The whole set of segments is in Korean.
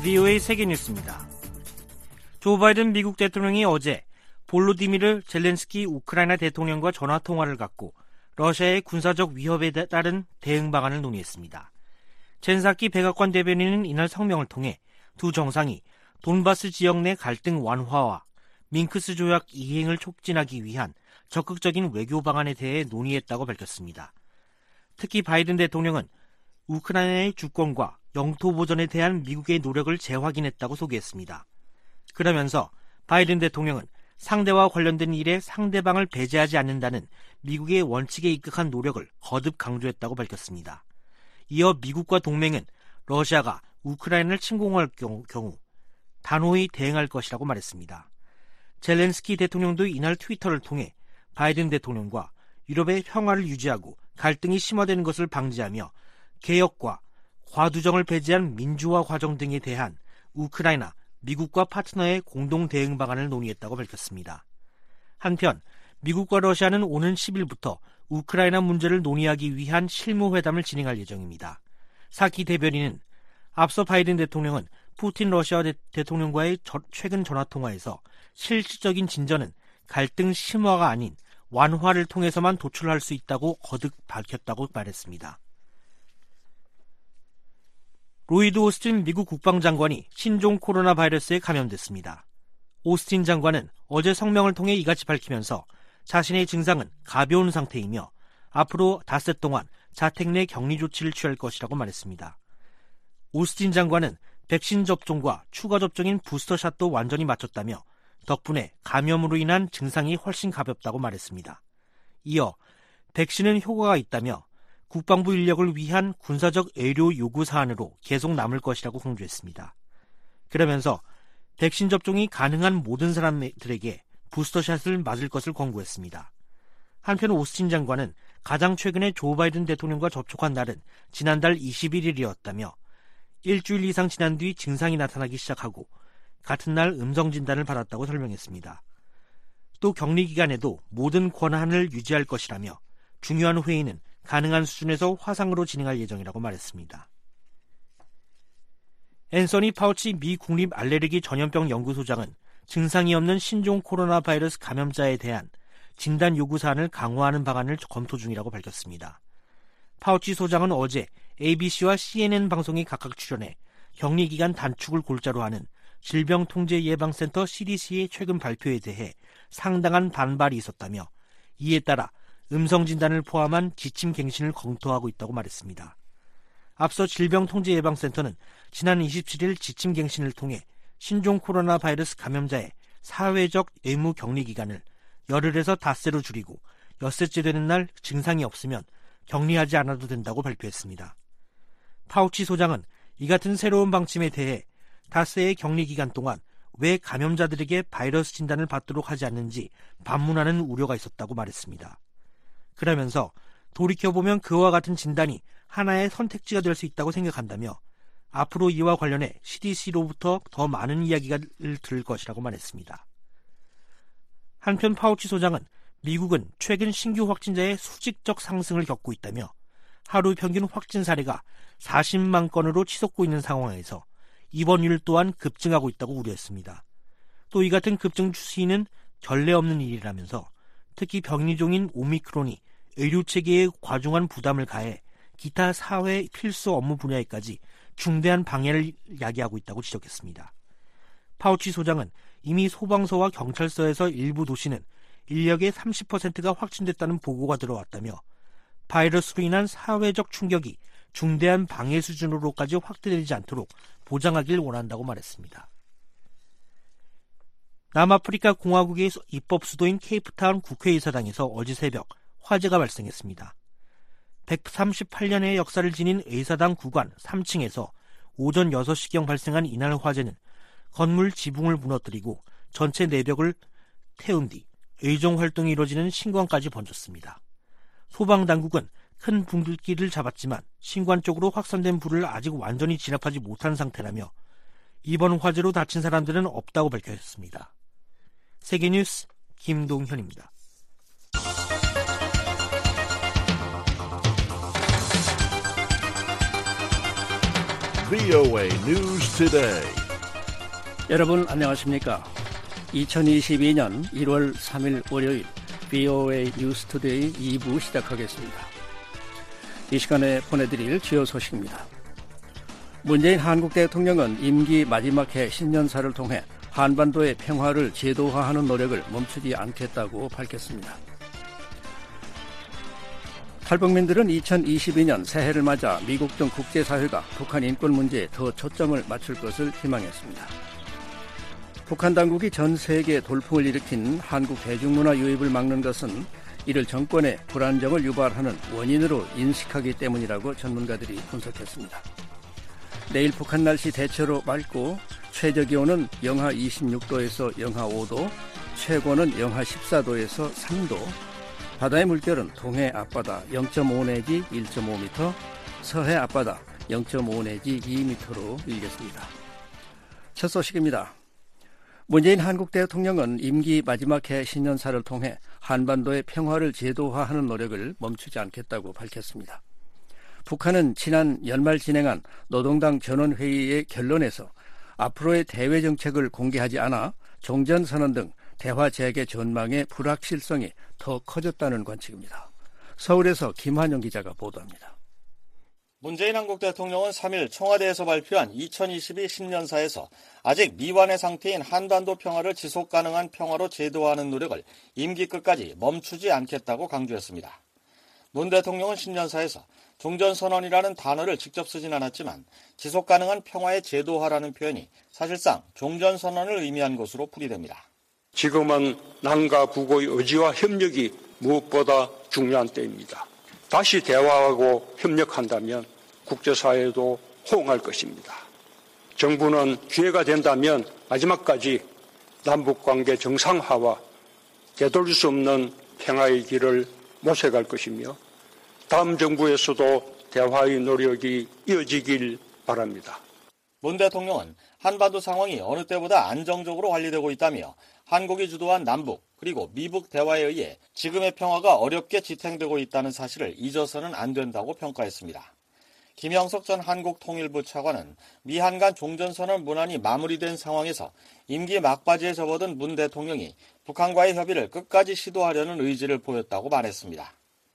VOA 세계뉴스입니다. 조 바이든 미국 대통령이 어제 볼로디미르 젤렌스키 우크라이나 대통령과 전화통화를 갖고 러시아의 군사적 위협에 따른 대응 방안을 논의했습니다. 젠사키 백악관 대변인은 이날 성명을 통해 두 정상이 돈바스 지역 내 갈등 완화와 밍크스 조약 이행을 촉진하기 위한 적극적인 외교 방안에 대해 논의했다고 밝혔습니다. 특히 바이든 대통령은 우크라이나의 주권과 영토 보전에 대한 미국의 노력을 재확인했다고 소개했습니다. 그러면서 바이든 대통령은 상대와 관련된 일에 상대방을 배제하지 않는다는 미국의 원칙에 입각한 노력을 거듭 강조했다고 밝혔습니다. 이어 미국과 동맹은 러시아가 우크라이나를 침공할 경우 단호히 대응할 것이라고 말했습니다. 젤렌스키 대통령도 이날 트위터를 통해 바이든 대통령과 유럽의 평화를 유지하고 갈등이 심화되는 것을 방지하며 개혁과 과두정을 배제한 민주화 과정 등에 대한 우크라이나, 미국과 파트너의 공동 대응 방안을 논의했다고 밝혔습니다. 한편 미국과 러시아는 오는 10일부터 우크라이나 문제를 논의하기 위한 실무회담을 진행할 예정입니다. 사키 대변인은 앞서 바이든 대통령은 푸틴 러시아 대통령과의 최근 전화통화에서 실질적인 진전은 갈등 심화가 아닌 완화를 통해서만 도출할 수 있다고 거듭 밝혔다고 말했습니다. 로이드 오스틴 미국 국방장관이 신종 코로나 바이러스에 감염됐습니다. 오스틴 장관은 어제 성명을 통해 이같이 밝히면서 자신의 증상은 가벼운 상태이며 앞으로 닷새 동안 자택 내 격리 조치를 취할 것이라고 말했습니다. 오스틴 장관은 백신 접종과 추가 접종인 부스터샷도 완전히 마쳤다며 덕분에 감염으로 인한 증상이 훨씬 가볍다고 말했습니다. 이어 백신은 효과가 있다며 국방부 인력을 위한 군사적 의료 요구 사안으로 계속 남을 것이라고 강조했습니다. 그러면서 백신 접종이 가능한 모든 사람들에게 부스터샷을 맞을 것을 권고했습니다. 한편 오스틴 장관은 가장 최근에 조 바이든 대통령과 접촉한 날은 지난달 21일이었다며 일주일 이상 지난 뒤 증상이 나타나기 시작하고 같은 날 음성 진단을 받았다고 설명했습니다. 또 격리 기간에도 모든 권한을 유지할 것이라며 중요한 회의는 가능한 수준에서 화상으로 진행할 예정이라고 말했습니다. 앤서니 파우치 미 국립 알레르기 전염병 연구소장은 증상이 없는 신종 코로나 바이러스 감염자에 대한 진단 요구 사안을 강화하는 방안을 검토 중이라고 밝혔습니다. 파우치 소장은 어제 ABC와 CNN 방송에 각각 출연해 격리 기간 단축을 골자로 하는 질병통제예방센터 CDC의 최근 발표에 대해 상당한 반발이 있었다며 이에 따라 음성 진단을 포함한 지침 갱신을 검토하고 있다고 말했습니다. 앞서 질병통제예방센터는 지난 27일 지침 갱신을 통해 신종 코로나 바이러스 감염자의 사회적 의무 격리 기간을 열흘에서 닷새로 줄이고 엿새째 되는 날 증상이 없으면 격리하지 않아도 된다고 발표했습니다. 파우치 소장은 이 같은 새로운 방침에 대해 닷새의 격리 기간 동안 왜 감염자들에게 바이러스 진단을 받도록 하지 않는지 반문하는 우려가 있었다고 말했습니다. 그러면서 돌이켜보면 그와 같은 진단이 하나의 선택지가 될 수 있다고 생각한다며 앞으로 이와 관련해 CDC로부터 더 많은 이야기를 들을 것이라고 말했습니다. 한편 파우치 소장은 미국은 최근 신규 확진자의 수직적 상승을 겪고 있다며 하루 평균 확진 사례가 40만 건으로 치솟고 있는 상황에서 입원율 또한 급증하고 있다고 우려했습니다. 또 이 같은 급증 추세는 전례 없는 일이라면서 특히 변이종인 오미크론이 의료체계에 과중한 부담을 가해 기타 사회 필수 업무 분야에까지 중대한 방해를 야기하고 있다고 지적했습니다. 파우치 소장은 이미 소방서와 경찰서에서 일부 도시는 인력의 30%가 확진됐다는 보고가 들어왔다며 바이러스로 인한 사회적 충격이 중대한 방해 수준으로까지 확대되지 않도록 보장하길 원한다고 말했습니다. 남아프리카 공화국의 입법 수도인 케이프타운 국회의사당에서 어제 새벽 화재가 발생했습니다. 138년의 역사를 지닌 의사당 구관 3층에서 오전 6시경 발생한 이날 화재는 건물 지붕을 무너뜨리고 전체 내벽을 태운 뒤 의정 활동이 이루어지는 신관까지 번졌습니다. 소방당국은 큰 불길을 잡았지만 신관 쪽으로 확산된 불을 아직 완전히 진압하지 못한 상태라며 이번 화재로 다친 사람들은 없다고 밝혔습니다. 세계뉴스 김동현입니다. VOA News Today. 여러분 안녕하십니까? 2022년 1월 3일 월요일 VOA 뉴스투데이 2부 시작하겠습니다. 이 시간에 보내드릴 주요 소식입니다. 문재인 한국 대통령은 임기 마지막 해 신년사를 통해 한반도의 평화를 제도화하는 노력을 멈추지 않겠다고 밝혔습니다. 탈북민들은 2022년 새해를 맞아 미국 등 국제사회가 북한 인권 문제에 더 초점을 맞출 것을 희망했습니다. 북한 당국이 전 세계에 돌풍을 일으킨 한국 대중문화 유입을 막는 것은 이를 정권의 불안정을 유발하는 원인으로 인식하기 때문이라고 전문가들이 분석했습니다. 내일 북한 날씨 대체로 맑고 최저기온은 영하 26도에서 영하 5도, 최고는 영하 14도에서 3도, 바다의 물결은 동해 앞바다 0.5 내지 1.5m, 서해 앞바다 0.5 내지 2m로 일겠습니다. 첫 소식입니다. 문재인 한국 대통령은 임기 마지막 해 신년사를 통해 한반도의 평화를 제도화하는 노력을 멈추지 않겠다고 밝혔습니다. 북한은 지난 연말 진행한 노동당 전원회의의 결론에서 앞으로의 대외 정책을 공개하지 않아 종전선언 등 대화 재개 전망의 불확실성이 더 커졌다는 관측입니다. 서울에서 김한영 기자가 보도합니다. 문재인 한국 대통령은 3일 청와대에서 발표한 2022 신년사에서 아직 미완의 상태인 한반도 평화를 지속 가능한 평화로 제도화하는 노력을 임기 끝까지 멈추지 않겠다고 강조했습니다. 문 대통령은 신년사에서 종전선언이라는 단어를 직접 쓰진 않았지만 지속 가능한 평화의 제도화라는 표현이 사실상 종전선언을 의미한 것으로 풀이됩니다. 지금은 남과 북의 의지와 협력이 무엇보다 중요한 때입니다. 다시 대화하고 협력한다면 국제사회도 호응할 것입니다. 정부는 기회가 된다면 마지막까지 남북관계 정상화와 되돌릴 수 없는 평화의 길을 모색할 것이며 다음 정부에서도 대화의 노력이 이어지길 바랍니다. 문 대통령은 한반도 상황이 어느 때보다 안정적으로 관리되고 있다며 한국이 주도한 남북 그리고 미북 대화에 의해 지금의 평화가 어렵게 지탱되고 있다는 사실을 잊어서는 안 된다고 평가했습니다. 김영석 전 한국통일부 차관은 미한 간 종전선언 문안이 마무리된 상황에서 임기 막바지에 접어든 문 대통령이 북한과의 협의를 끝까지 시도하려는 의지를 보였다고 말했습니다.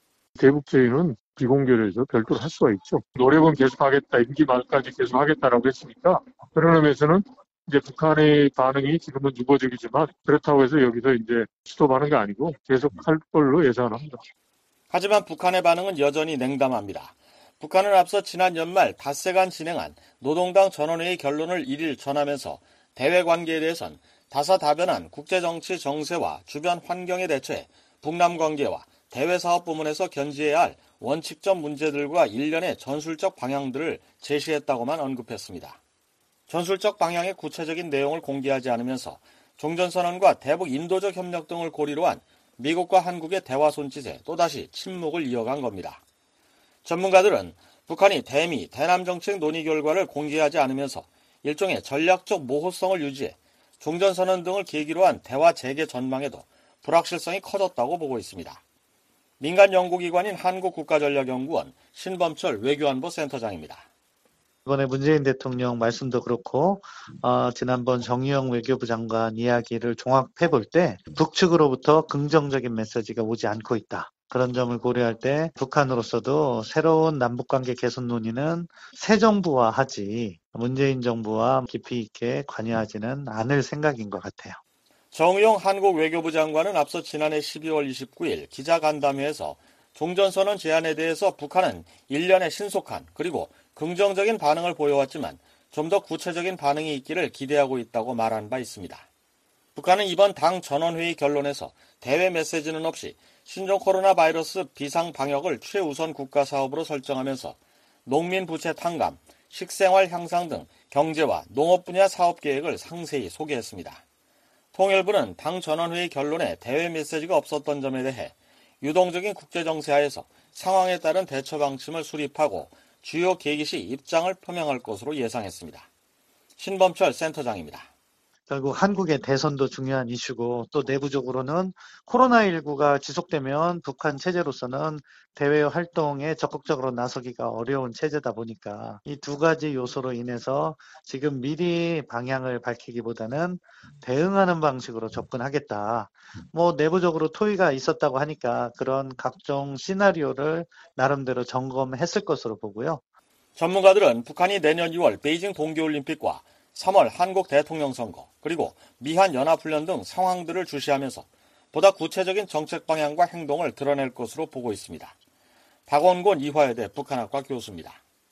대북제의는 비공개로 해서 별도로 할 수가 있죠. 노력은 계속하겠다, 임기 말까지 계속하겠다라고 했으니까 그런 의미에서는 이제 북한의 반응이 지금은 유보적이지만 그렇다고 해서 여기서 이제 스톱하는 게 아니고 계속할 걸로 예상합니다. 하지만 북한의 반응은 여전히 냉담합니다. 북한은 앞서 지난 연말 닷새간 진행한 노동당 전원회의 결론을 1일 전하면서 대외 관계에 대해선 다사다변한 국제정치 정세와 주변 환경에 대처해 북남 관계와 대외사업 부문에서 견지해야 할 원칙적 문제들과 일련의 전술적 방향들을 제시했다고만 언급했습니다. 전술적 방향의 구체적인 내용을 공개하지 않으면서 종전선언과 대북 인도적 협력 등을 고리로 한 미국과 한국의 대화 손짓에 또다시 침묵을 이어간 겁니다. 전문가들은 북한이 대미, 대남 정책 논의 결과를 공개하지 않으면서 일종의 전략적 모호성을 유지해 종전선언 등을 계기로 한 대화 재개 전망에도 불확실성이 커졌다고 보고 있습니다. 민간 연구기관인 한국국가전략연구원 신범철 외교안보 센터장입니다. 이번에 문재인 대통령 말씀도 그렇고 지난번 정의용 외교부 장관 이야기를 종합해 볼 때 북측으로부터 긍정적인 메시지가 오지 않고 있다. 그런 점을 고려할 때 북한으로서도 새로운 남북관계 개선 논의는 새 정부와 하지 문재인 정부와 깊이 있게 관여하지는 않을 생각인 것 같아요. 정의용 한국 외교부 장관은 앞서 지난해 12월 29일 기자간담회에서 종전선언 제안에 대해서 북한은 일련의 신속한 그리고 긍정적인 반응을 보여왔지만 좀 더 구체적인 반응이 있기를 기대하고 있다고 말한 바 있습니다. 북한은 이번 당 전원회의 결론에서 대외 메시지는 없이 신종 코로나 바이러스 비상 방역을 최우선 국가 사업으로 설정하면서 농민 부채 탕감, 식생활 향상 등 경제와 농업 분야 사업 계획을 상세히 소개했습니다. 통일부는 당 전원회의 결론에 대외 메시지가 없었던 점에 대해 유동적인 국제정세하에서 상황에 따른 대처 방침을 수립하고 주요 계기 시 입장을 표명할 것으로 예상했습니다. 신범철 센터장입니다. 결국 한국의 대선도 중요한 이슈고 또 내부적으로는 코로나19가 지속되면 북한 체제로서는 대외 활동에 적극적으로 나서기가 어려운 체제다 보니까 이 두 가지 요소로 인해서 지금 미리 방향을 밝히기보다는 대응하는 방식으로 접근하겠다. 내부적으로 토의가 있었다고 하니까 그런 각종 시나리오를 나름대로 점검했을 것으로 보고요. 전문가들은 북한이 내년 6월 베이징 동계올림픽과 3월 한국 대통령 선거, 그리고 미한 연합훈련 등 상황들을 주시하면서 보다 구체적인 정책 방향과 행동을 드러낼 것으로 보고 있습니다. 박원곤 이화여대 북한학과 교수입니다.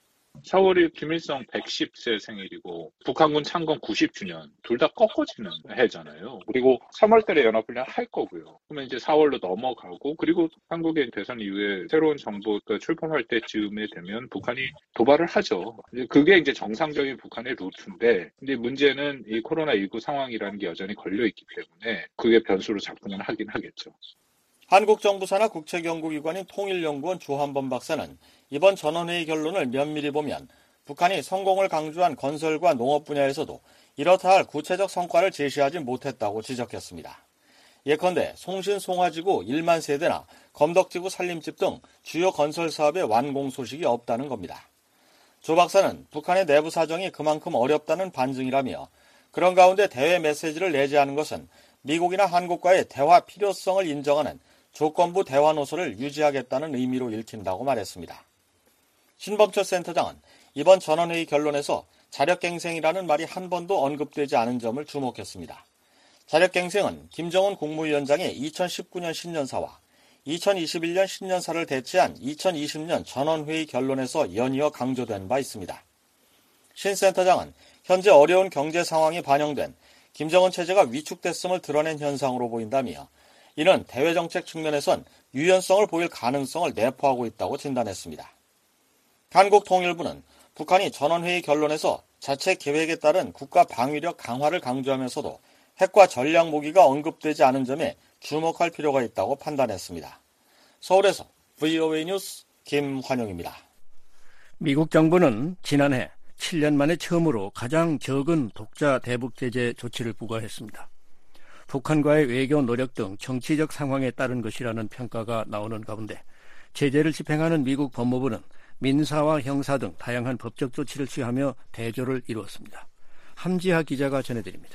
4월이 김일성 110세 생일이고 북한군 창건 90주년 둘 다 꺾어지는 해잖아요. 그리고 3월 달에 연합훈련 할 거고요. 그러면 이제 4월로 넘어가고 그리고 한국의 대선 이후에 새로운 정부가 출범할 때쯤에 되면 북한이 도발을 하죠. 그게 이제 정상적인 북한의 루트인데 근데 문제는 이 코로나19 상황이라는 게 여전히 걸려있기 때문에 그게 변수로 작동을 하긴 하겠죠. 한국 정부 산하 국책연구기관인 통일연구원 주한범 박사는 이번 전원회의 결론을 면밀히 보면 북한이 성공을 강조한 건설과 농업 분야에서도 이렇다 할 구체적 성과를 제시하지 못했다고 지적했습니다. 예컨대 송신송화지구 1만 세대나 검덕지구 산림집 등 주요 건설 사업의 완공 소식이 없다는 겁니다. 조 박사는 북한의 내부 사정이 그만큼 어렵다는 반증이라며 그런 가운데 대외 메시지를 내지 않은 것은 미국이나 한국과의 대화 필요성을 인정하는 조건부 대화 노선을 유지하겠다는 의미로 읽힌다고 말했습니다. 신범철 센터장은 이번 전원회의 결론에서 자력갱생이라는 말이 한 번도 언급되지 않은 점을 주목했습니다. 자력갱생은 김정은 국무위원장의 2019년 신년사와 2021년 신년사를 대체한 2020년 전원회의 결론에서 연이어 강조된 바 있습니다. 신 센터장은 현재 어려운 경제 상황이 반영된 김정은 체제가 위축됐음을 드러낸 현상으로 보인다며 이는 대외정책 측면에선 유연성을 보일 가능성을 내포하고 있다고 진단했습니다. 한국통일부는 북한이 전원회의 결론에서 자체 계획에 따른 국가 방위력 강화를 강조하면서도 핵과 전략 무기가 언급되지 않은 점에 주목할 필요가 있다고 판단했습니다. 서울에서 VOA 뉴스 김환영입니다. 미국 정부는 지난해 7년 만에 처음으로 가장 적은 독자 대북 제재 조치를 부과했습니다. 북한과의 외교 노력 등 정치적 상황에 따른 것이라는 평가가 나오는 가운데 제재를 집행하는 미국 법무부는 민사와 형사 등 다양한 법적 조치를 취하며 대조를 이루었습니다. 함지하 기자가 전해드립니다.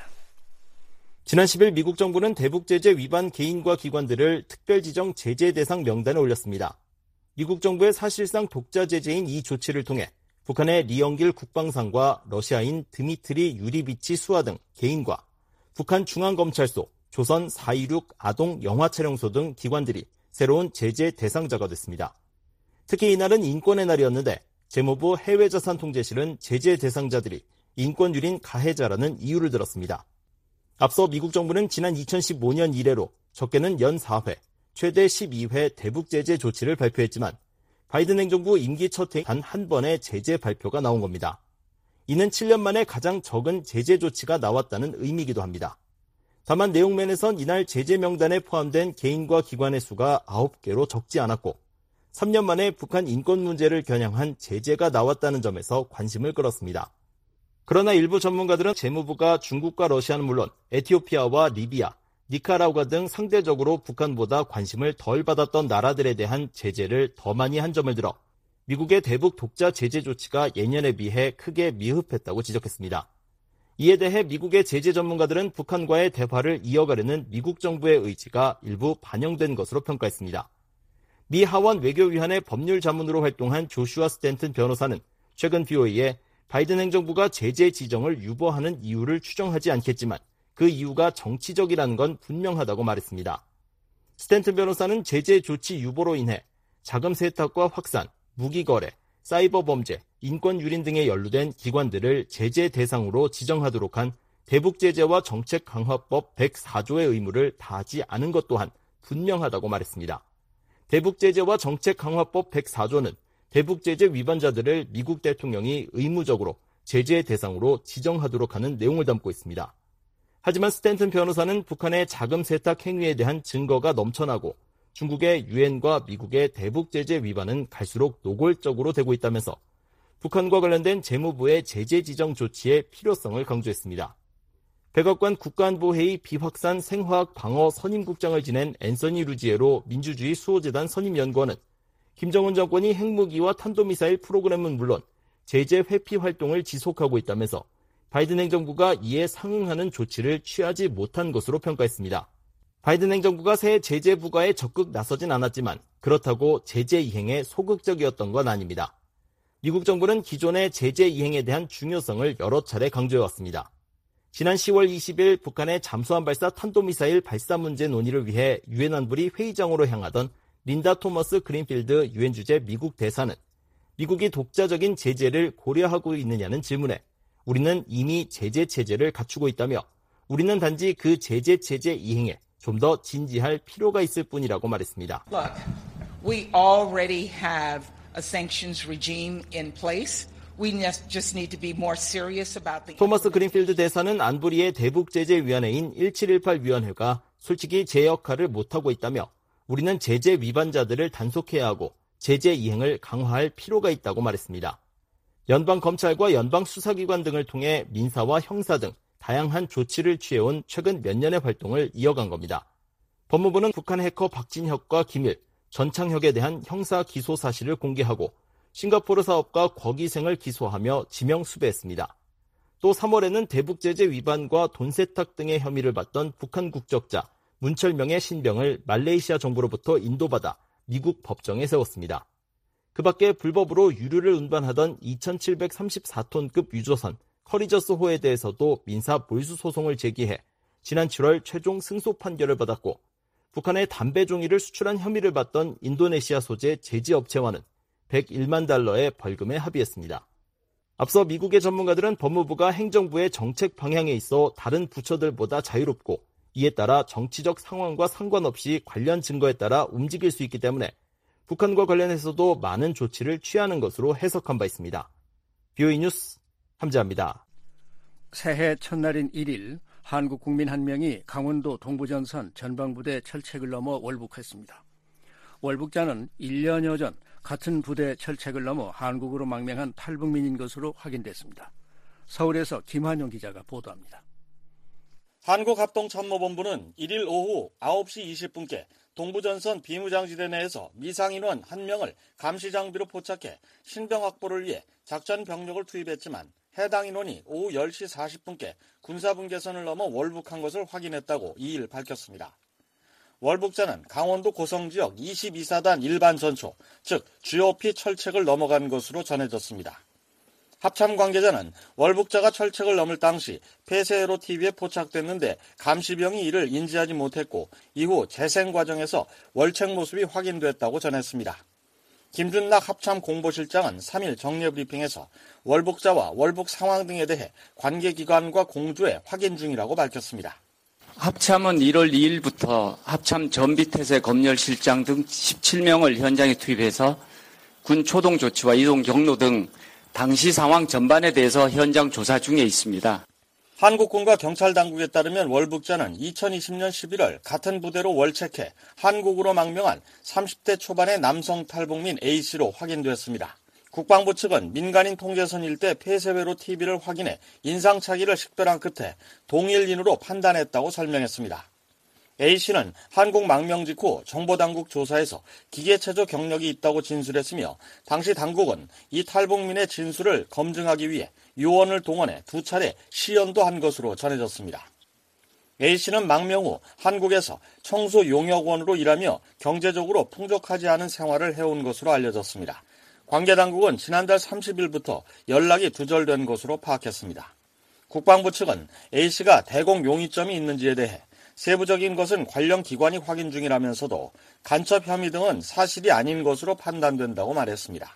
지난 10일 미국 정부는 대북 제재 위반 개인과 기관들을 특별 지정 제재 대상 명단에 올렸습니다. 미국 정부의 사실상 독자 제재인 이 조치를 통해 북한의 리영길 국방상과 러시아인 드미트리 유리비치 수하 등 개인과 북한 중앙검찰소, 조선 426 아동 영화촬영소 등 기관들이 새로운 제재 대상자가 됐습니다. 특히 이날은 인권의 날이었는데 재무부 해외자산통제실은 제재 대상자들이 인권유린 가해자라는 이유를 들었습니다. 앞서 미국 정부는 지난 2015년 이래로 적게는 연 4회, 최대 12회 대북 제재 조치를 발표했지만 바이든 행정부 임기 첫 해 단 한 번의 제재 발표가 나온 겁니다. 이는 7년 만에 가장 적은 제재 조치가 나왔다는 의미이기도 합니다. 다만 내용면에선 이날 제재 명단에 포함된 개인과 기관의 수가 9개로 적지 않았고 3년 만에 북한 인권 문제를 겨냥한 제재가 나왔다는 점에서 관심을 끌었습니다. 그러나 일부 전문가들은 재무부가 중국과 러시아는 물론 에티오피아와 리비아, 니카라구아 등 상대적으로 북한보다 관심을 덜 받았던 나라들에 대한 제재를 더 많이 한 점을 들어 미국의 대북 독자 제재 조치가 예년에 비해 크게 미흡했다고 지적했습니다. 이에 대해 미국의 제재 전문가들은 북한과의 대화를 이어가려는 미국 정부의 의지가 일부 반영된 것으로 평가했습니다. 미 하원 외교위원회 법률 자문으로 활동한 조슈아 스탠튼 변호사는 최근 BOA에 바이든 행정부가 제재 지정을 유보하는 이유를 추정하지 않겠지만 그 이유가 정치적이라는 건 분명하다고 말했습니다. 스탠튼 변호사는 제재 조치 유보로 인해 자금 세탁과 확산, 무기 거래, 사이버 범죄, 인권 유린 등에 연루된 기관들을 제재 대상으로 지정하도록 한 대북 제재와 정책 강화법 104조의 의무를 다하지 않은 것 또한 분명하다고 말했습니다. 대북 제재와 정책 강화법 104조는 대북 제재 위반자들을 미국 대통령이 의무적으로 제재 대상으로 지정하도록 하는 내용을 담고 있습니다. 하지만 스탠튼 변호사는 북한의 자금 세탁 행위에 대한 증거가 넘쳐나고 중국의 유엔과 미국의 대북 제재 위반은 갈수록 노골적으로 되고 있다면서 북한과 관련된 재무부의 제재 지정 조치의 필요성을 강조했습니다. 백악관 국가안보회의 비확산 생화학 방어 선임국장을 지낸 앤서니 루지에로 민주주의 수호재단 선임연구원은 김정은 정권이 핵무기와 탄도미사일 프로그램은 물론 제재 회피 활동을 지속하고 있다면서 바이든 행정부가 이에 상응하는 조치를 취하지 못한 것으로 평가했습니다. 바이든 행정부가 새 제재 부과에 적극 나서진 않았지만 그렇다고 제재 이행에 소극적이었던 건 아닙니다. 미국 정부는 기존의 제재 이행에 대한 중요성을 여러 차례 강조해왔습니다. 지난 10월 20일 북한의 잠수함 발사 탄도미사일 발사 문제 논의를 위해 유엔 안보리 회의장으로 향하던 린다 토머스 그린필드 유엔 주재 미국 대사는 미국이 독자적인 제재를 고려하고 있느냐는 질문에 우리는 이미 제재 체제를 갖추고 있다며 우리는 단지 그 제재 체제 이행에 좀 더 진지할 필요가 있을 뿐이라고 말했습니다. Look, we already have a sanctions regime in place. We just need to be more serious about the. 토머스 그린필드 대사는 안보리의 대북제재위원회인 1718위원회가 솔직히 제 역할을 못하고 있다며 우리는 제재 위반자들을 단속해야 하고 제재 이행을 강화할 필요가 있다고 말했습니다. 연방검찰과 연방수사기관 등을 통해 민사와 형사 등 다양한 조치를 취해온 최근 몇 년의 활동을 이어간 겁니다. 법무부는 북한 해커 박진혁과 김일, 전창혁에 대한 형사 기소 사실을 공개하고 싱가포르 사업가 곽이생을 기소하며 지명 수배했습니다. 또 3월에는 대북제재 위반과 돈 세탁 등의 혐의를 받던 북한 국적자 문철명의 신병을 말레이시아 정부로부터 인도받아 미국 법정에 세웠습니다. 그 밖에 불법으로 유류를 운반하던 2734톤급 유조선 커리저스호에 대해서도 민사 몰수 소송을 제기해 지난 7월 최종 승소 판결을 받았고 북한에 담배 종이를 수출한 혐의를 받던 인도네시아 소재 제지업체와는 101만 달러의 벌금에 합의했습니다. 앞서 미국의 전문가들은 법무부가 행정부의 정책 방향에 있어 다른 부처들보다 자유롭고 이에 따라 정치적 상황과 상관없이 관련 증거에 따라 움직일 수 있기 때문에 북한과 관련해서도 많은 조치를 취하는 것으로 해석한 바 있습니다. BOE 뉴스 함재합니다. 새해 첫날인 1일 한국 국민 한 명이 강원도 동부전선 전방부대 철책을 넘어 월북했습니다. 월북자는 1년여 전 같은 부대 철책을 넘어 한국으로 망명한 탈북민인 것으로 확인됐습니다. 서울에서 김한용 기자가 보도합니다. 한국합동참모본부는 1일 오후 9시 20분께 동부전선 비무장지대 내에서 미상인원 1명을 감시장비로 포착해 신병 확보를 위해 작전 병력을 투입했지만 해당 인원이 오후 10시 40분께 군사분계선을 넘어 월북한 것을 확인했다고 2일 밝혔습니다. 월북자는 강원도 고성지역 22사단 일반 전초, 즉 GOP 철책을 넘어간 것으로 전해졌습니다. 합참 관계자는 월북자가 철책을 넘을 당시 폐쇄로 TV에 포착됐는데 감시병이 이를 인지하지 못했고 이후 재생 과정에서 월책 모습이 확인됐다고 전했습니다. 김준락 합참 공보실장은 3일 정례 브리핑에서 월북자와 월북 상황 등에 대해 관계기관과 공조해 확인 중이라고 밝혔습니다. 합참은 1월 2일부터 합참 전비태세 검열실장 등 17명을 현장에 투입해서 군 초동 조치와 이동 경로 등 당시 상황 전반에 대해서 현장 조사 중에 있습니다. 한국군과 경찰당국에 따르면 월북자는 2020년 11월 같은 부대로 월책해 한국으로 망명한 30대 초반의 남성 탈북민 A씨로 확인됐습니다. 국방부 측은 민간인 통제선 일대 폐쇄회로 TV를 확인해 인상착의를 식별한 끝에 동일인으로 판단했다고 설명했습니다. A씨는 한국 망명 직후 정보당국 조사에서 기계체조 경력이 있다고 진술했으며 당시 당국은 이 탈북민의 진술을 검증하기 위해 요원을 동원해 2차례 시연도 한 것으로 전해졌습니다. A씨는 망명 후 한국에서 청소용역원으로 일하며 경제적으로 풍족하지 않은 생활을 해온 것으로 알려졌습니다. 관계당국은 지난달 30일부터 연락이 두절된 것으로 파악했습니다. 국방부 측은 A씨가 대공 용의점이 있는지에 대해 세부적인 것은 관련 기관이 확인 중이라면서도 간첩 혐의 등은 사실이 아닌 것으로 판단된다고 말했습니다.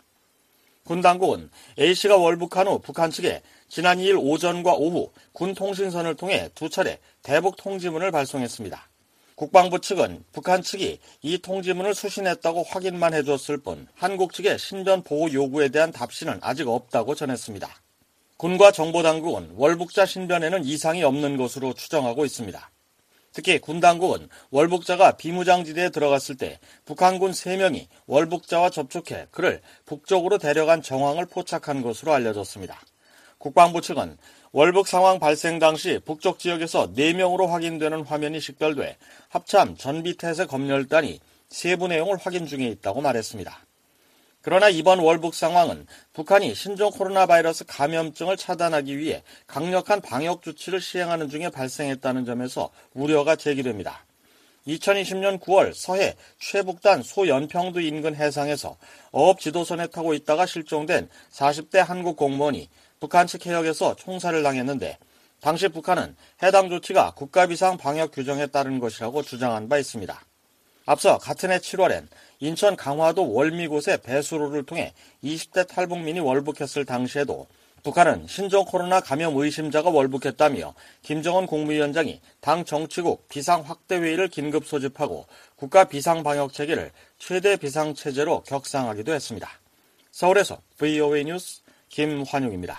군 당국은 A씨가 월북한 후 북한 측에 지난 2일 오전과 오후 군 통신선을 통해 2차례 대북 통지문을 발송했습니다. 국방부 측은 북한 측이 이 통지문을 수신했다고 확인만 해줬을 뿐 한국 측의 신변 보호 요구에 대한 답신은 아직 없다고 전했습니다. 군과 정보당국은 월북자 신변에는 이상이 없는 것으로 추정하고 있습니다. 특히 군 당국은 월북자가 비무장지대에 들어갔을 때 북한군 3명이 월북자와 접촉해 그를 북쪽으로 데려간 정황을 포착한 것으로 알려졌습니다. 국방부 측은 월북 상황 발생 당시 북쪽 지역에서 4명으로 확인되는 화면이 식별돼 합참 전비태세 검열단이 세부 내용을 확인 중에 있다고 말했습니다. 그러나 이번 월북 상황은 북한이 신종 코로나 바이러스 감염증을 차단하기 위해 강력한 방역 조치를 시행하는 중에 발생했다는 점에서 우려가 제기됩니다. 2020년 9월 서해 최북단 소연평도 인근 해상에서 어업 지도선에 타고 있다가 실종된 40대 한국 공무원이 북한 측 해역에서 총살을 당했는데 당시 북한은 해당 조치가 국가비상 방역 규정에 따른 것이라고 주장한 바 있습니다. 앞서 같은 해 7월엔 인천 강화도 월미곶의 배수로를 통해 20대 탈북민이 월북했을 당시에도 북한은 신종 코로나 감염 의심자가 월북했다며 김정은 국무위원장이 당 정치국 비상확대회의를 긴급 소집하고 국가 비상방역체계를 최대 비상체제로 격상하기도 했습니다. 서울에서 VOA 뉴스 김환용입니다.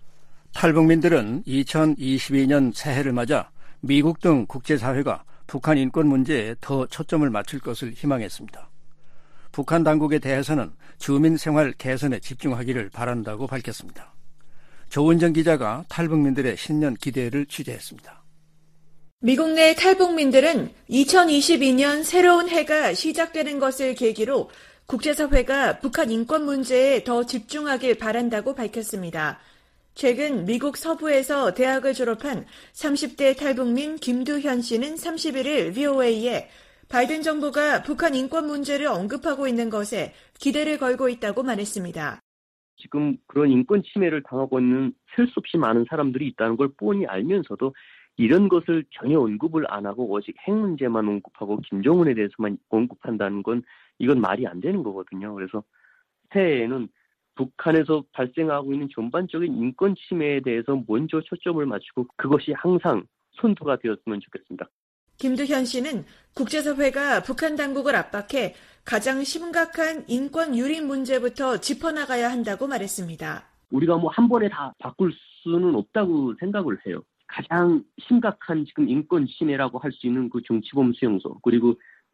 탈북민들은 2022년 새해를 맞아 미국 등 국제사회가 북한 인권 문제에 더 초점을 맞출 것을 희망했습니다. 북한 당국에 대해서는 주민 생활 개선에 집중하기를 바란다고 밝혔습니다. 조은정 기자가 탈북민들의 신년 기대를 취재했습니다. 미국 내 탈북민들은 2022년 새로운 해가 시작되는 것을 계기로 국제사회가 북한 인권 문제에 더 집중하길 바란다고 밝혔습니다. 최근 미국 서부에서 대학을 졸업한 30대 탈북민 김두현 씨는 31일 VOA에 바이든 정부가 북한 인권 문제를 언급하고 있는 것에 기대를 걸고 있다고 말했습니다. 지금 그런 인권 침해를 당하고 있는 셀 수 없이 많은 사람들이 있다는 걸 뻔히 알면서도 이런 것을 전혀 언급을 안 하고 오직 핵 문제만 언급하고 김정은에 대해서만 언급한다는 건 이건 말이 안 되는 거거든요. 그래서 새해에는 북한에서 발생하고 있는 전반적인 인권 침해에 대해서 먼저 초점을 맞추고 그것이 항상 선두가 되었으면 좋겠습니다. 김두현 씨는 국제사회가 북한 당국을 압박해 가장 심각한 인권 유린 문제부터 짚어나가야 한다고 말했습니다. 우리가 뭐 한 번에 다 바꿀 수는 없다고 생각을 해요. 가장 심각한 지금 인권 침해라고 할 수 있는 그 정치범 수용소 그리고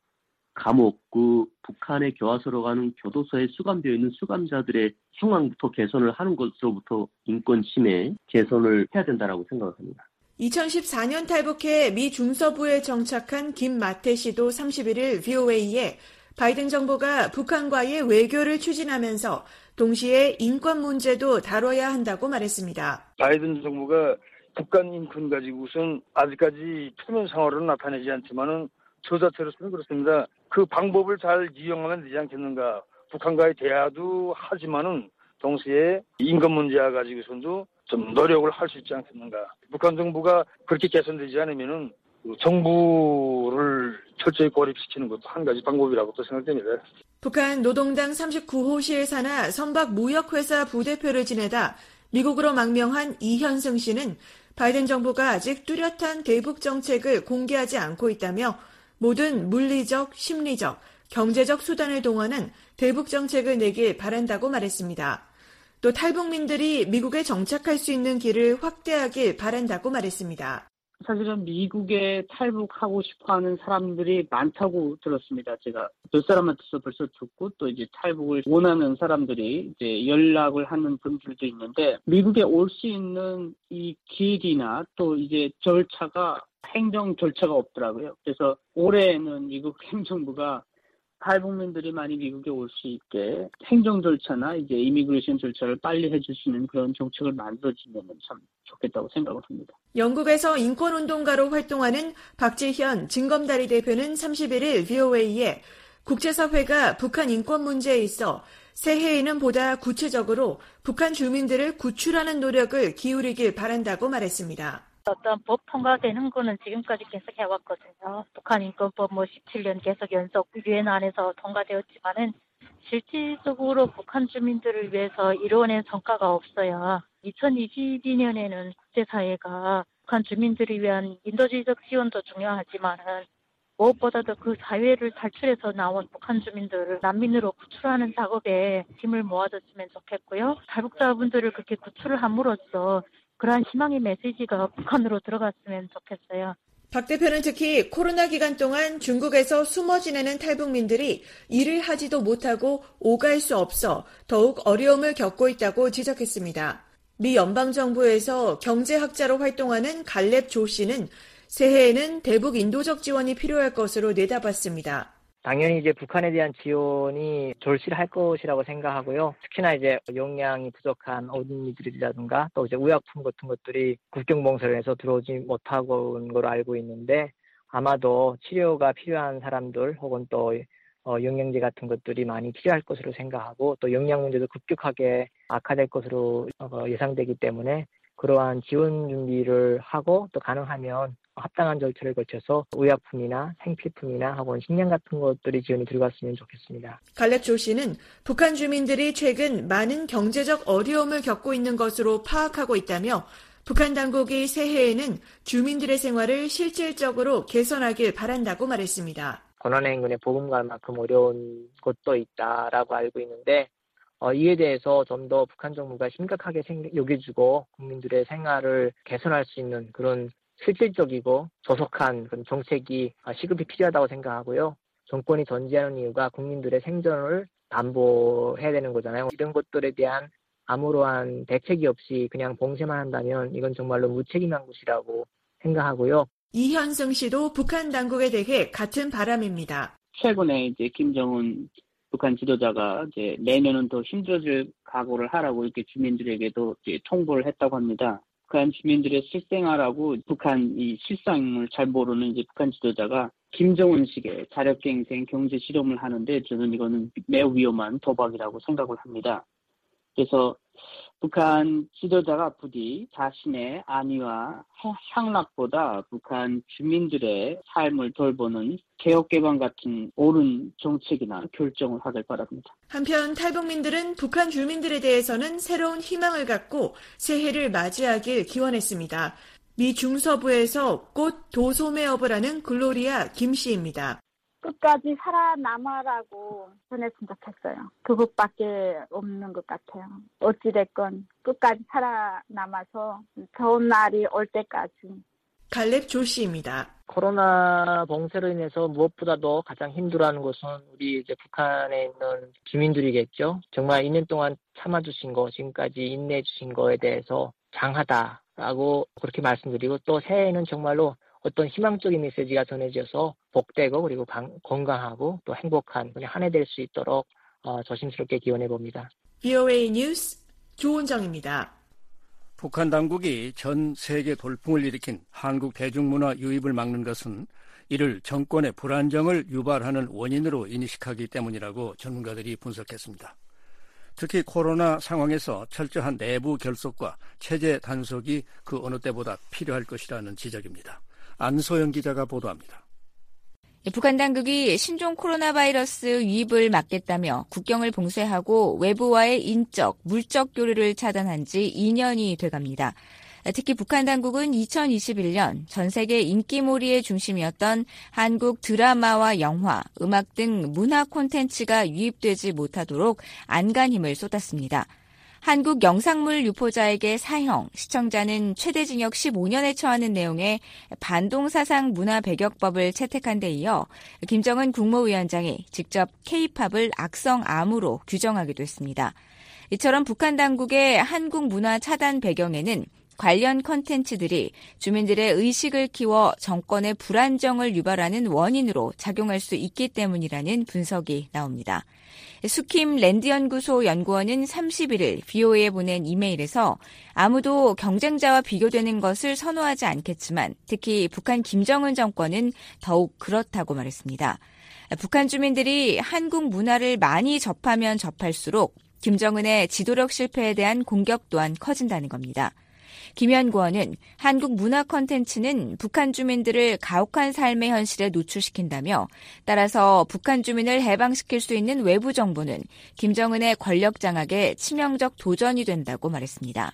감옥, 그 북한의 교화소로 가는 교도소에 수감되어 있는 수감자들의 상황부터 개선을 하는 것으로부터 인권 침해 개선을 해야 된다고 생각을 합니다. 2014년 탈북해 미 중서부에 정착한 김마태 씨도 31일 VOA에 바이든 정부가 북한과의 외교를 추진하면서 동시에 인권 문제도 다뤄야 한다고 말했습니다. 바이든 정부가 북한 인권 가지고선 아직까지 표면 상황으로 나타내지 않지만은 저 자체로서는 그렇습니다. 그 방법을 잘 이용하면 되지 않겠는가. 북한과의 대화도 하지만은 동시에 인권 문제와 가지고선도 좀 노력을 할 수 있지 않겠는가. 북한 정부가 그렇게 개선되지 않으면은 정부를 철저히 고립시키는 것도 한 가지 방법이라고 또 생각됩니다. 북한 노동당 39호실 산하 선박무역회사 부대표를 지내다 미국으로 망명한 이현승 씨는 바이든 정부가 아직 뚜렷한 대북 정책을 공개하지 않고 있다며 모든 물리적, 심리적, 경제적 수단을 동원한 대북 정책을 내길 바란다고 말했습니다. 또 탈북민들이 미국에 정착할 수 있는 길을 확대하길 바란다고 말했습니다. 사실은 미국에 탈북하고 싶어하는 사람들이 많다고 들었습니다. 제가 몇 사람한테서 벌써 듣고 또 이제 탈북을 원하는 사람들이 이제 연락을 하는 분들도 있는데 미국에 올 수 있는 이 길이나 또 이제 절차가 행정 절차가 없더라고요. 그래서 올해는 미국 행정부가 탈북민들이 많이 미국에 올 수 있게 행정 절차나 이제 이미그레이션 절차를 빨리 해줄 수 있는 그런 정책을 만들어지면 참 좋겠다고 생각을 합니다. 영국에서 인권운동가로 활동하는 박지현 진검다리 대표는 31일 VOA에 국제사회가 북한 인권 문제에 있어 새해에는 보다 구체적으로 북한 주민들을 구출하는 노력을 기울이길 바란다고 말했습니다. 어떤 법 통과되는 거는 지금까지 계속 해왔거든요. 북한 인권법 17년 계속 연속 유엔 안에서 통과되었지만은 실질적으로 북한 주민들을 위해서 이루어낸 성과가 없어요. 2022년에는 국제사회가 북한 주민들을 위한 인도주의적 지원도 중요하지만은 무엇보다도 그 사회를 탈출해서 나온 북한 주민들을 난민으로 구출하는 작업에 힘을 모아줬으면 좋겠고요. 탈북자분들을 그렇게 구출을 함으로써 그러한 희망의 메시지가 북한으로 들어갔으면 좋겠어요. 박 대표는 특히 코로나 기간 동안 중국에서 숨어 지내는 탈북민들이 일을 하지도 못하고 오갈 수 없어 더욱 어려움을 겪고 있다고 지적했습니다. 미 연방정부에서 경제학자로 활동하는 갈렙 조 씨는 새해에는 대북 인도적 지원이 필요할 것으로 내다봤습니다. 당연히 이제 북한에 대한 지원이 절실할 것이라고 생각하고요. 특히나 이제 용량이 부족한 어린이들이라든가 또 이제 의약품 같은 것들이 국경 봉쇄를 해서 들어오지 못하고 온 걸로 알고 있는데 아마도 치료가 필요한 사람들 혹은 또 영양제 같은 것들이 많이 필요할 것으로 생각하고 또 영양 문제도 급격하게 악화될 것으로 예상되기 때문에 그러한 지원 준비를 하고 또 가능하면 합당한 절차를 거쳐서 의약품이나 생필품이나 혹은 식량 같은 것들이 지원이 들어갔으면 좋겠습니다. 갈렙 조 씨는 북한 주민들이 최근 많은 경제적 어려움을 겪고 있는 것으로 파악하고 있다며 북한 당국이 새해에는 주민들의 생활을 실질적으로 개선하길 바란다고 말했습니다. 고난의 보금갈 만큼 어려운 것도 있다라고 알고 있는데 이에 대해서 좀 더 북한 정부가 심각하게 여겨주고 국민들의 생활을 개선할 수 있는 그런 실질적이고 조속한 그런 정책이 시급히 필요하다고 생각하고요. 정권이 존재하는 이유가 국민들의 생존을 담보해야 되는 거잖아요. 이런 것들에 대한 아무러한 대책이 없이 그냥 봉쇄만 한다면 이건 정말로 무책임한 것이라고 생각하고요. 이현승 씨도 북한 당국에 대해 같은 바람입니다. 최근에 이제 김정은 북한 지도자가 이제 내년은 더 힘들어질 각오를 하라고 이렇게 주민들에게도 이제 통보를 했다고 합니다. 북한 주민들의 실생활하고 북한 이 실상을 잘 모르는 이제 북한 지도자가 김정은식의 자력갱생 경제 실험을 하는데 저는 이거는 매우 위험한 도박이라고 생각을 합니다. 그래서 북한 지도자가 부디 자신의 안위와 향락보다 북한 주민들의 삶을 돌보는 개혁개방 같은 옳은 정책이나 결정을 하길 바랍니다. 한편 탈북민들은 북한 주민들에 대해서는 새로운 희망을 갖고 새해를 맞이하길 기원했습니다. 미 중서부에서 꽃 도소매업을 하는 글로리아 김 씨입니다. 끝까지 살아남아라고 전했으면 좋겠어요. 그것밖에 없는 것 같아요. 어찌됐건 끝까지 살아남아서 좋은 날이 올 때까지. 갈렙 조 씨입니다. 코로나 봉쇄로 인해서 무엇보다도 가장 힘들어하는 것은 우리 이제 북한에 있는 주민들이겠죠. 정말 2년 동안 참아주신 거, 지금까지 인내해주신 거에 대해서 장하다라고 그렇게 말씀드리고 또 새해에는 정말로 어떤 희망적인 메시지가 전해져서 복되고 그리고 건강하고 또 행복한 한 해 될 수 있도록 조심스럽게 기원해 봅니다. VOA 뉴스 조은정입니다. 북한 당국이 전 세계 돌풍을 일으킨 한국 대중문화 유입을 막는 것은 이를 정권의 불안정을 유발하는 원인으로 인식하기 때문이라고 전문가들이 분석했습니다. 특히 코로나 상황에서 철저한 내부 결속과 체제 단속이 그 어느 때보다 필요할 것이라는 지적입니다. 안소영 기자가 보도합니다. 북한 당국이 신종 코로나 바이러스 유입을 막겠다며 국경을 봉쇄하고 외부와의 인적, 물적 교류를 차단한 지 2년이 돼갑니다. 특히 북한 당국은 2021년 전 세계 인기몰이의 중심이었던 한국 드라마와 영화, 음악 등 문화 콘텐츠가 유입되지 못하도록 안간힘을 쏟았습니다. 한국 영상물 유포자에게 사형, 시청자는 최대 징역 15년에 처하는 내용의 반동사상 문화배격법을 채택한 데 이어 김정은 국무위원장이 직접 K-팝을 악성암으로 규정하기도 했습니다. 이처럼 북한 당국의 한국 문화 차단 배경에는 관련 컨텐츠들이 주민들의 의식을 키워 정권의 불안정을 유발하는 원인으로 작용할 수 있기 때문이라는 분석이 나옵니다. 수킴 랜드연구소 연구원은 31일 BOA에 보낸 이메일에서 아무도 경쟁자와 비교되는 것을 선호하지 않겠지만 특히 북한 김정은 정권은 더욱 그렇다고 말했습니다. 북한 주민들이 한국 문화를 많이 접하면 접할수록 김정은의 지도력 실패에 대한 공격 또한 커진다는 겁니다. 김 연구원은 한국 문화 콘텐츠는 북한 주민들을 가혹한 삶의 현실에 노출시킨다며 따라서 북한 주민을 해방시킬 수 있는 외부 정보는 김정은의 권력 장악에 치명적 도전이 된다고 말했습니다.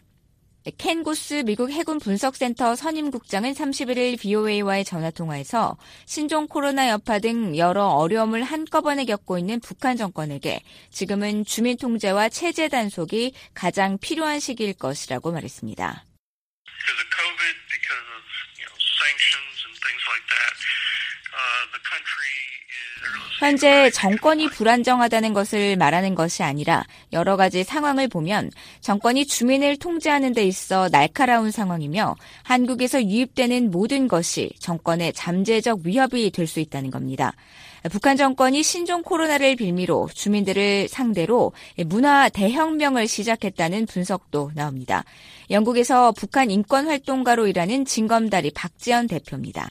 켄 고스 미국 해군 분석센터 선임국장은 31일 BOA와의 전화통화에서 신종 코로나 여파 등 여러 어려움을 한꺼번에 겪고 있는 북한 정권에게 지금은 주민 통제와 체제 단속이 가장 필요한 시기일 것이라고 말했습니다. Because of COVID, because of sanctions and things like that, the country is 현재 정권이 불안정하다는 것을 말하는 것이 아니라 여러 가지 상황을 보면 정권이 주민을 통제하는 데 있어 날카로운 상황이며 한국에서 유입되는 모든 것이 정권의 잠재적 위협이 될 수 있다는 겁니다. 북한 정권이 신종 코로나를 빌미로 주민들을 상대로 문화 대혁명을 시작했다는 분석도 나옵니다. 영국에서 북한 인권활동가로 일하는 진검다리 박지연 대표입니다.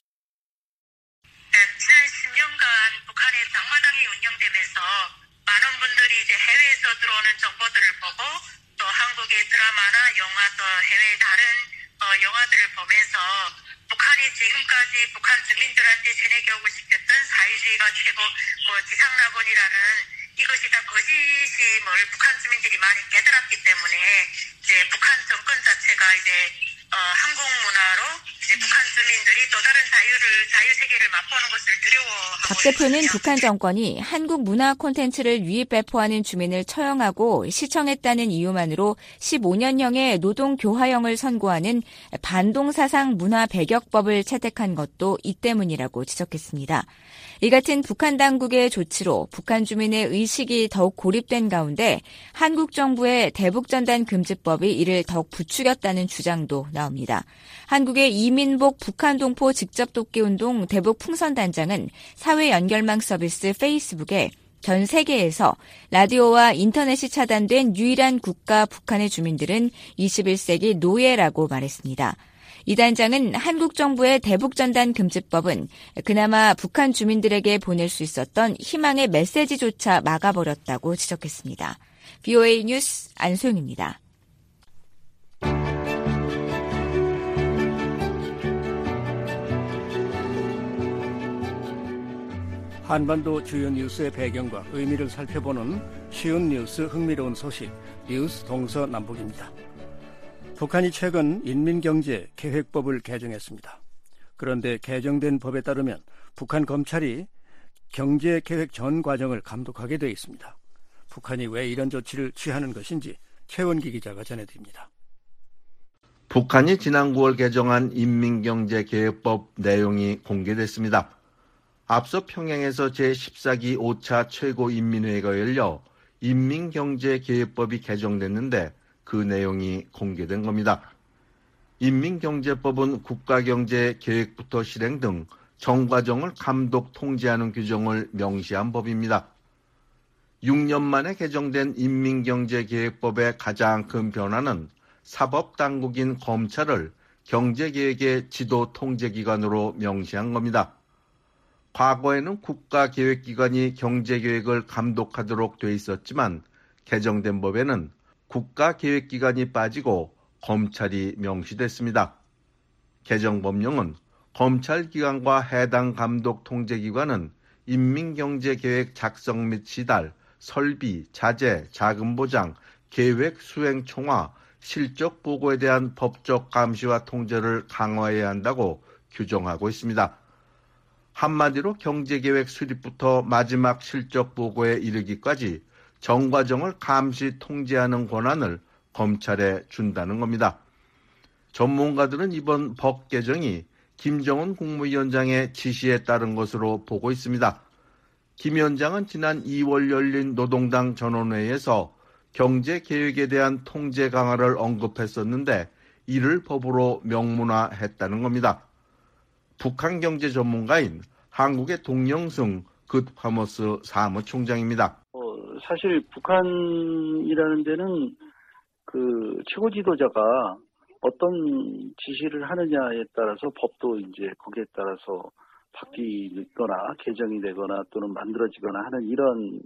지난 10년간 북한의 당마당이 운영되면서 많은 분들이 이제 해외에서 들어오는 정보들을 보고 또 한국의 드라마나 영화 또 해외 다른 영화들을 보면서 북한이 지금까지 북한 주민들한테 세뇌교육을 시켰던 사회주의가 최고 지상낙원이라는 이것이 다 거짓임을 북한 주민들이 많이 깨달았기 때문에 이제 북한 정권 자체가 이제 한국 문화로 이제 북한 주민들이 또 다른 자유세계를 맛보는 것을 두려워하고 박 대표는 북한 정권이 한국 문화 콘텐츠를 유입 배포하는 주민을 처형하고 시청했다는 이유만으로 15년형의 노동교화형을 선고하는 반동사상 문화배격법을 채택한 것도 이 때문이라고 지적했습니다. 이 같은 북한 당국의 조치로 북한 주민의 의식이 더욱 고립된 가운데 한국 정부의 대북전단 금지법이 이를 더욱 부추겼다는 주장도 나옵니다. 한국의 이민복 북한동포 직접돕기운동 대북풍선단장은 사회연결망 서비스 페이스북에 전 세계에서 라디오와 인터넷이 차단된 유일한 국가 북한의 주민들은 21세기 노예라고 말했습니다. 이 단장은 한국 정부의 대북전단 금지법은 그나마 북한 주민들에게 보낼 수 있었던 희망의 메시지조차 막아버렸다고 지적했습니다. VOA 뉴스 안소영입니다. 한반도 주요 뉴스의 배경과 의미를 살펴보는 쉬운 뉴스 흥미로운 소식 뉴스 동서남북입니다. 북한이 최근 인민경제계획법을 개정했습니다. 그런데 개정된 법에 따르면 북한 검찰이 경제계획 전 과정을 감독하게 돼 있습니다. 북한이 왜 이런 조치를 취하는 것인지 최원기 기자가 전해드립니다. 북한이 지난 9월 개정한 인민경제계획법 내용이 공개됐습니다. 앞서 평양에서 제14기 5차 최고인민회의가 열려 인민경제계획법이 개정됐는데 그 내용이 공개된 겁니다. 인민경제법은 국가경제 계획부터 실행 등 전 과정을 감독 통제하는 규정을 명시한 법입니다. 6년 만에 개정된 인민경제계획법의 가장 큰 변화는 사법당국인 검찰을 경제계획의 지도 통제기관으로 명시한 겁니다. 과거에는 국가계획기관이 경제계획을 감독하도록 돼 있었지만 개정된 법에는 국가계획기관이 빠지고 검찰이 명시됐습니다. 개정 법령은 검찰기관과 해당 감독통제기관은 인민경제계획 작성 및 시달, 설비, 자재, 자금보장, 계획 수행 총화, 실적 보고에 대한 법적 감시와 통제를 강화해야 한다고 규정하고 있습니다. 한마디로 경제계획 수립부터 마지막 실적 보고에 이르기까지 전 과정을 감시 통제하는 권한을 검찰에 준다는 겁니다. 전문가들은 이번 법 개정이 김정은 국무위원장의 지시에 따른 것으로 보고 있습니다. 김 위원장은 지난 2월 열린 노동당 전원회의에서 경제계획에 대한 통제 강화를 언급했었는데 이를 법으로 명문화했다는 겁니다. 북한 경제 전문가인 한국의 동영승 굿화머스 사무총장입니다. 사실 북한이라는 데는 그 최고 지도자가 어떤 지시를 하느냐에 따라서 법도 이제 거기에 따라서 바뀌거나 개정이 되거나 또는 만들어지거나 하는 이런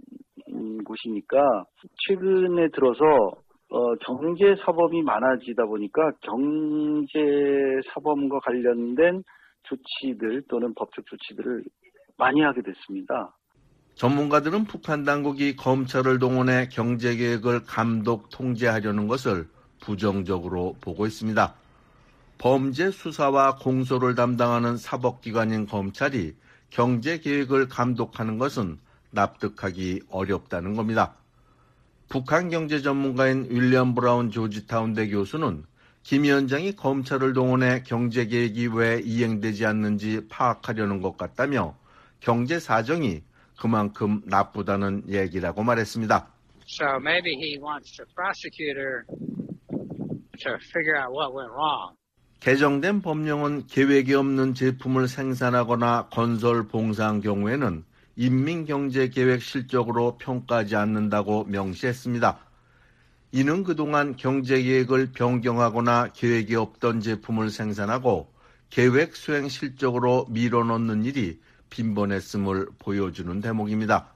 곳이니까 최근에 들어서 경제 사범이 많아지다 보니까 경제 사범과 관련된 조치들 또는 법적 조치들을 많이 하게 됐습니다. 전문가들은 북한 당국이 검찰을 동원해 경제계획을 감독 통제하려는 것을 부정적으로 보고 있습니다. 범죄 수사와 공소를 담당하는 사법기관인 검찰이 경제계획을 감독하는 것은 납득하기 어렵다는 겁니다. 북한 경제 전문가인 윌리엄 브라운 조지타운대 교수는 김 위원장이 검찰을 동원해 경제계획이 왜 이행되지 않는지 파악하려는 것 같다며 경제 사정이 그만큼 나쁘다는 얘기라고 말했습니다. So maybe he wants to prosecute her to figure out what went wrong. 개정된 법령은 계획이 없는 제품을 생산하거나 건설 봉사한 경우에는 인민경제계획 실적으로 평가하지 않는다고 명시했습니다. 이는 그동안 경제계획을 변경하거나 계획이 없던 제품을 생산하고 계획 수행 실적으로 밀어넣는 일이 빈번했음을 보여주는 대목입니다.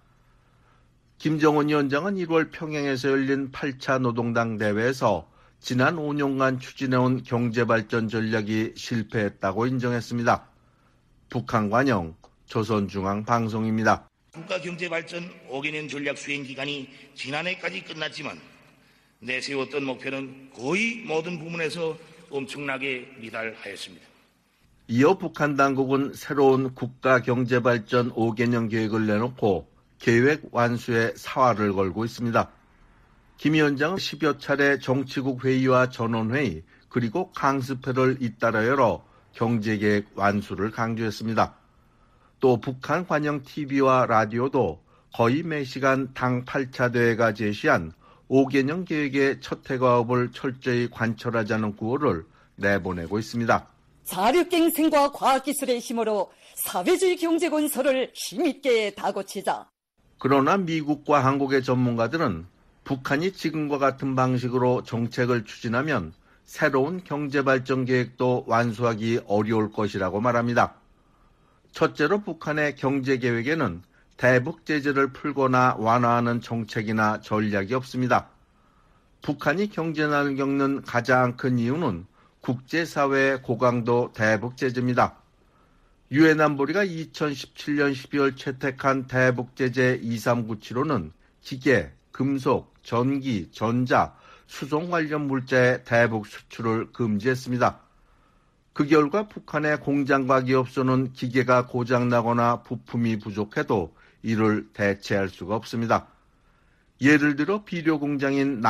김정은 위원장은 1월 평양에서 열린 8차 노동당 대회에서 지난 5년간 추진해온 경제발전 전략이 실패했다고 인정했습니다. 북한 관영 조선중앙방송입니다. 국가경제발전 5개년 전략 수행 기간이 지난해까지 끝났지만 내세웠던 목표는 거의 모든 부문에서 엄청나게 미달하였습니다. 이어 북한 당국은 새로운 국가경제발전 5개년 계획을 내놓고 계획 완수에 사활을 걸고 있습니다. 김 위원장은 10여 차례 정치국 회의와 전원회의 그리고 강습회를 잇따라 열어 경제계획 완수를 강조했습니다. 또 북한 관영 TV와 라디오도 거의 매시간 당 8차 대회가 제시한 5개년 계획의 첫 해과업을 철저히 관철하자는 구호를 내보내고 있습니다. 자력갱생과 과학기술의 힘으로 사회주의 경제 건설을 힘있게 다고치자. 그러나 미국과 한국의 전문가들은 북한이 지금과 같은 방식으로 정책을 추진하면 새로운 경제발전 계획도 완수하기 어려울 것이라고 말합니다. 첫째로 북한의 경제계획에는 대북 제재를 풀거나 완화하는 정책이나 전략이 없습니다. 북한이 경제난을 겪는 가장 큰 이유는 국제사회의 고강도 대북 제재입니다. 유엔 안보리가 2017년 12월 채택한 대북 제재 2397호는 기계, 금속, 전기, 전자, 수송 관련 물자의 대북 수출을 금지했습니다. 그 결과 북한의 공장과 기업소는 기계가 고장나거나 부품이 부족해도 이를 대체할 수가 없습니다. 예를 들어 비료 공장인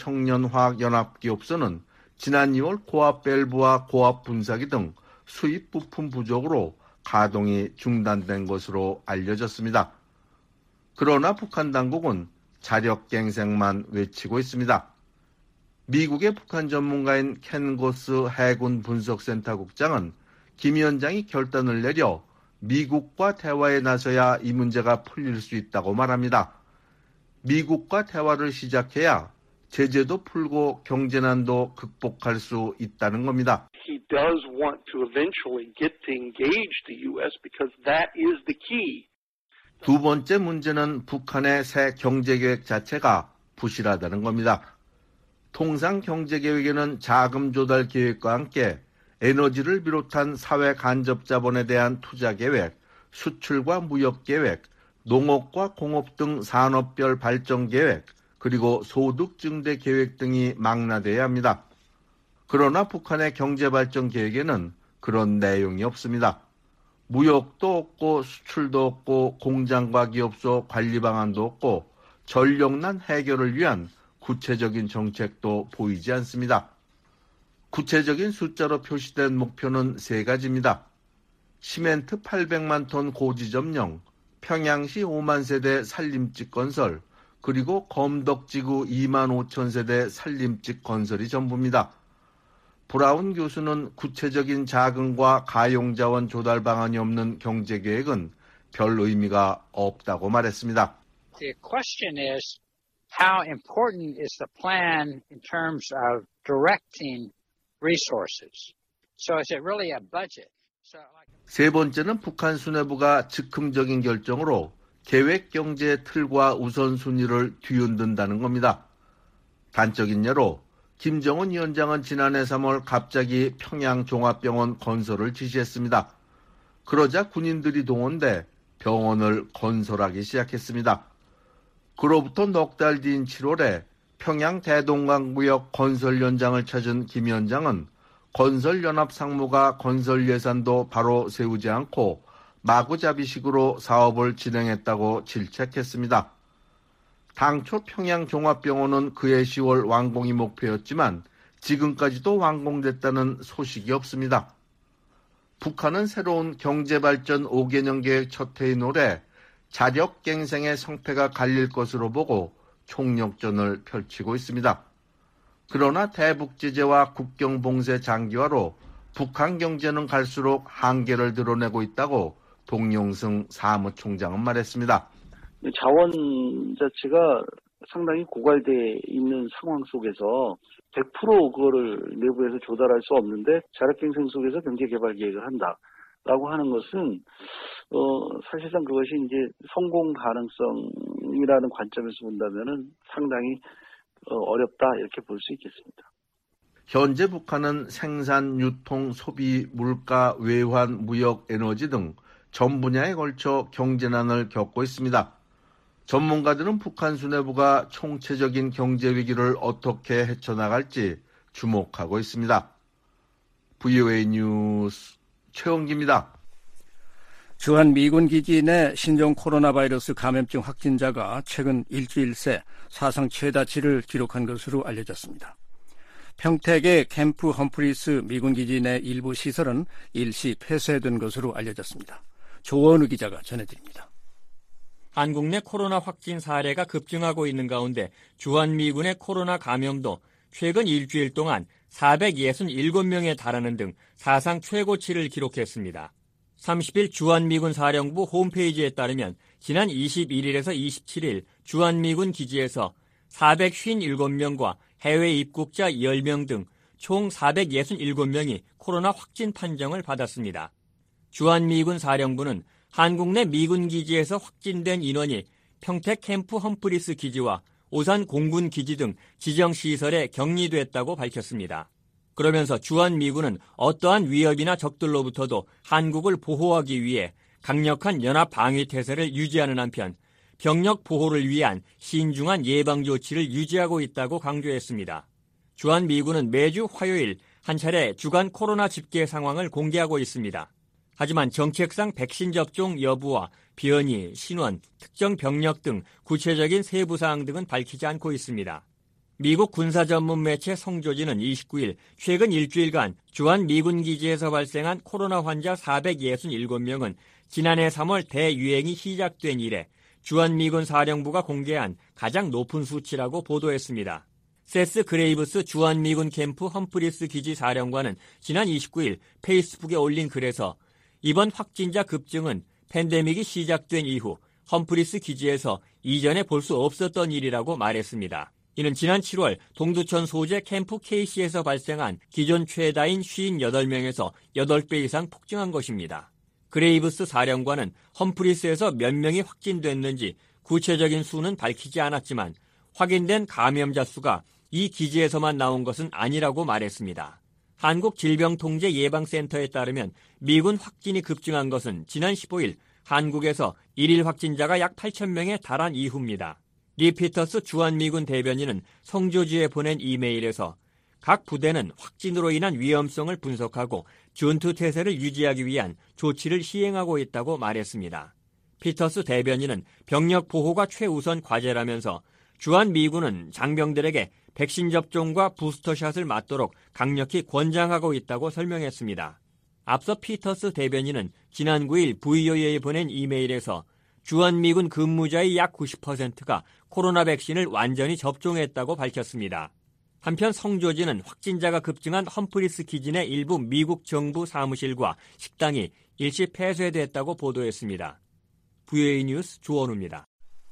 남웅청년화학연합기업소는 지난 2월 고압 밸브와 고압 분사기 등 수입 부품 부족으로 가동이 중단된 것으로 알려졌습니다. 그러나 북한 당국은 자력갱생만 외치고 있습니다. 미국의 북한 전문가인 켄 고스 해군 분석센터 국장은 김 위원장이 결단을 내려 미국과 대화에 나서야 이 문제가 풀릴 수 있다고 말합니다. 미국과 대화를 시작해야 제재도 풀고 경제난도 극복할 수 있다는 겁니다. He does want to eventually get to engage the U.S. because that is the key. 두 번째 문제는 북한의 새 경제계획 자체가 부실하다는 겁니다. 통상 경제계획에는 자금 조달 계획과 함께 에너지를 비롯한 사회 간접 자본에 대한 투자 계획, 수출과 무역 계획, 농업과 공업 등 산업별 발전 계획, 그리고 소득 증대 계획 등이 망라돼야 합니다. 그러나 북한의 경제발전 계획에는 그런 내용이 없습니다. 무역도 없고 수출도 없고 공장과 기업소 관리 방안도 없고 전력난 해결을 위한 구체적인 정책도 보이지 않습니다. 구체적인 숫자로 표시된 목표는 세 가지입니다. 시멘트 800만 톤 고지 점령, 평양시 5만 세대 산림집 건설, 그리고 검덕지구 2만 5천 세대 산림집 건설이 전부입니다. 브라운 교수는 구체적인 자금과 가용자원 조달 방안이 없는 경제계획은 별 의미가 없다고 말했습니다. The question is, how important is the plan in terms of directing resources? So is it really a budget? 세 번째는 북한 수뇌부가 즉흥적인 결정으로 계획 경제 틀과 우선순위를 뒤흔든다는 겁니다. 단적인 예로 김정은 위원장은 지난해 3월 갑자기 평양 종합병원 건설을 지시했습니다. 그러자 군인들이 동원돼 병원을 건설하기 시작했습니다. 그로부터 넉 달 뒤인 7월에 평양 대동강구역 건설 현장을 찾은 김 위원장은 건설연합 상무가 건설 예산도 바로 세우지 않고 마구잡이식으로 사업을 진행했다고 질책했습니다. 당초 평양종합병원은 그해 10월 완공이 목표였지만 지금까지도 완공됐다는 소식이 없습니다. 북한은 새로운 경제발전 5개년 계획 첫 해인 올해 자력갱생의 성패가 갈릴 것으로 보고 총력전을 펼치고 있습니다. 그러나 대북 제재와 국경 봉쇄 장기화로 북한 경제는 갈수록 한계를 드러내고 있다고 동용승 사무총장은 말했습니다. 자원 자체가 상당히 고갈돼 있는 상황 속에서 100% 그거를 내부에서 조달할 수 없는데 자력갱생 속에서 경제개발 계획을 한다라고 하는 것은 사실상 그것이 이제 성공 가능성이라는 관점에서 본다면은 상당히 어렵다 이렇게 볼 수 있겠습니다. 현재 북한은 생산, 유통, 소비, 물가, 외환, 무역, 에너지 등 전 분야에 걸쳐 경제난을 겪고 있습니다. 전문가들은 북한 수뇌부가 총체적인 경제 위기를 어떻게 헤쳐나갈지 주목하고 있습니다. VOA 뉴스 최원기입니다. 주한 미군 기지 내 신종 코로나 바이러스 감염증 확진자가 최근 일주일 새 사상 최다치를 기록한 것으로 알려졌습니다. 평택의 캠프 험프리스 미군 기지 내 일부 시설은 일시 폐쇄된 것으로 알려졌습니다. 조원우 기자가 전해드립니다. 한국 내 코로나 확진 사례가 급증하고 있는 가운데 주한미군의 코로나 감염도 최근 일주일 동안 467명에 달하는 등 사상 최고치를 기록했습니다. 30일 주한미군 사령부 홈페이지에 따르면 지난 21일에서 27일 주한미군 기지에서 457명과 해외 입국자 10명 등 총 467명이 코로나 확진 판정을 받았습니다. 주한미군 사령부는 한국 내 미군 기지에서 확진된 인원이 평택 캠프 험프리스 기지와 오산 공군 기지 등 지정 시설에 격리됐다고 밝혔습니다. 그러면서 주한미군은 어떠한 위협이나 적들로부터도 한국을 보호하기 위해 강력한 연합 방위 태세를 유지하는 한편 병력 보호를 위한 신중한 예방 조치를 유지하고 있다고 강조했습니다. 주한미군은 매주 화요일 한 차례 주간 코로나 집계 상황을 공개하고 있습니다. 하지만 정책상 백신 접종 여부와 변이, 신원, 특정 병력 등 구체적인 세부 사항 등은 밝히지 않고 있습니다. 미국 군사 전문 매체 성조지는 29일 최근 일주일간 주한 미군 기지에서 발생한 코로나 환자 467명은 지난해 3월 대유행이 시작된 이래 주한 미군 사령부가 공개한 가장 높은 수치라고 보도했습니다. 세스 그레이브스 주한 미군 캠프 험프리스 기지 사령관은 지난 29일 페이스북에 올린 글에서 이번 확진자 급증은 팬데믹이 시작된 이후 험프리스 기지에서 이전에 볼 수 없었던 일이라고 말했습니다. 이는 지난 7월 동두천 소재 캠프 KC에서 발생한 기존 최다인 58명에서 8배 이상 폭증한 것입니다. 그레이브스 사령관은 험프리스에서 몇 명이 확진됐는지 구체적인 수는 밝히지 않았지만 확인된 감염자 수가 이 기지에서만 나온 것은 아니라고 말했습니다. 한국질병통제예방센터에 따르면 미군 확진이 급증한 것은 지난 15일 한국에서 일일 확진자가 약 8,000명에 달한 이후입니다. 리 피터스 주한미군 대변인은 성조지에 보낸 이메일에서 각 부대는 확진으로 인한 위험성을 분석하고 전투 태세를 유지하기 위한 조치를 시행하고 있다고 말했습니다. 피터스 대변인은 병력 보호가 최우선 과제라면서 주한미군은 장병들에게 백신 접종과 부스터샷을 맞도록 강력히 권장하고 있다고 설명했습니다. 앞서 피터스 대변인은 지난 9일 VOA에 보낸 이메일에서 주한미군 근무자의 약 90%가 코로나 백신을 완전히 접종했다고 밝혔습니다. 한편 성조지는 확진자가 급증한 험프리스 기지 내 일부 미국 정부 사무실과 식당이 일시 폐쇄됐다고 보도했습니다. VOA 뉴스 조원우입니다.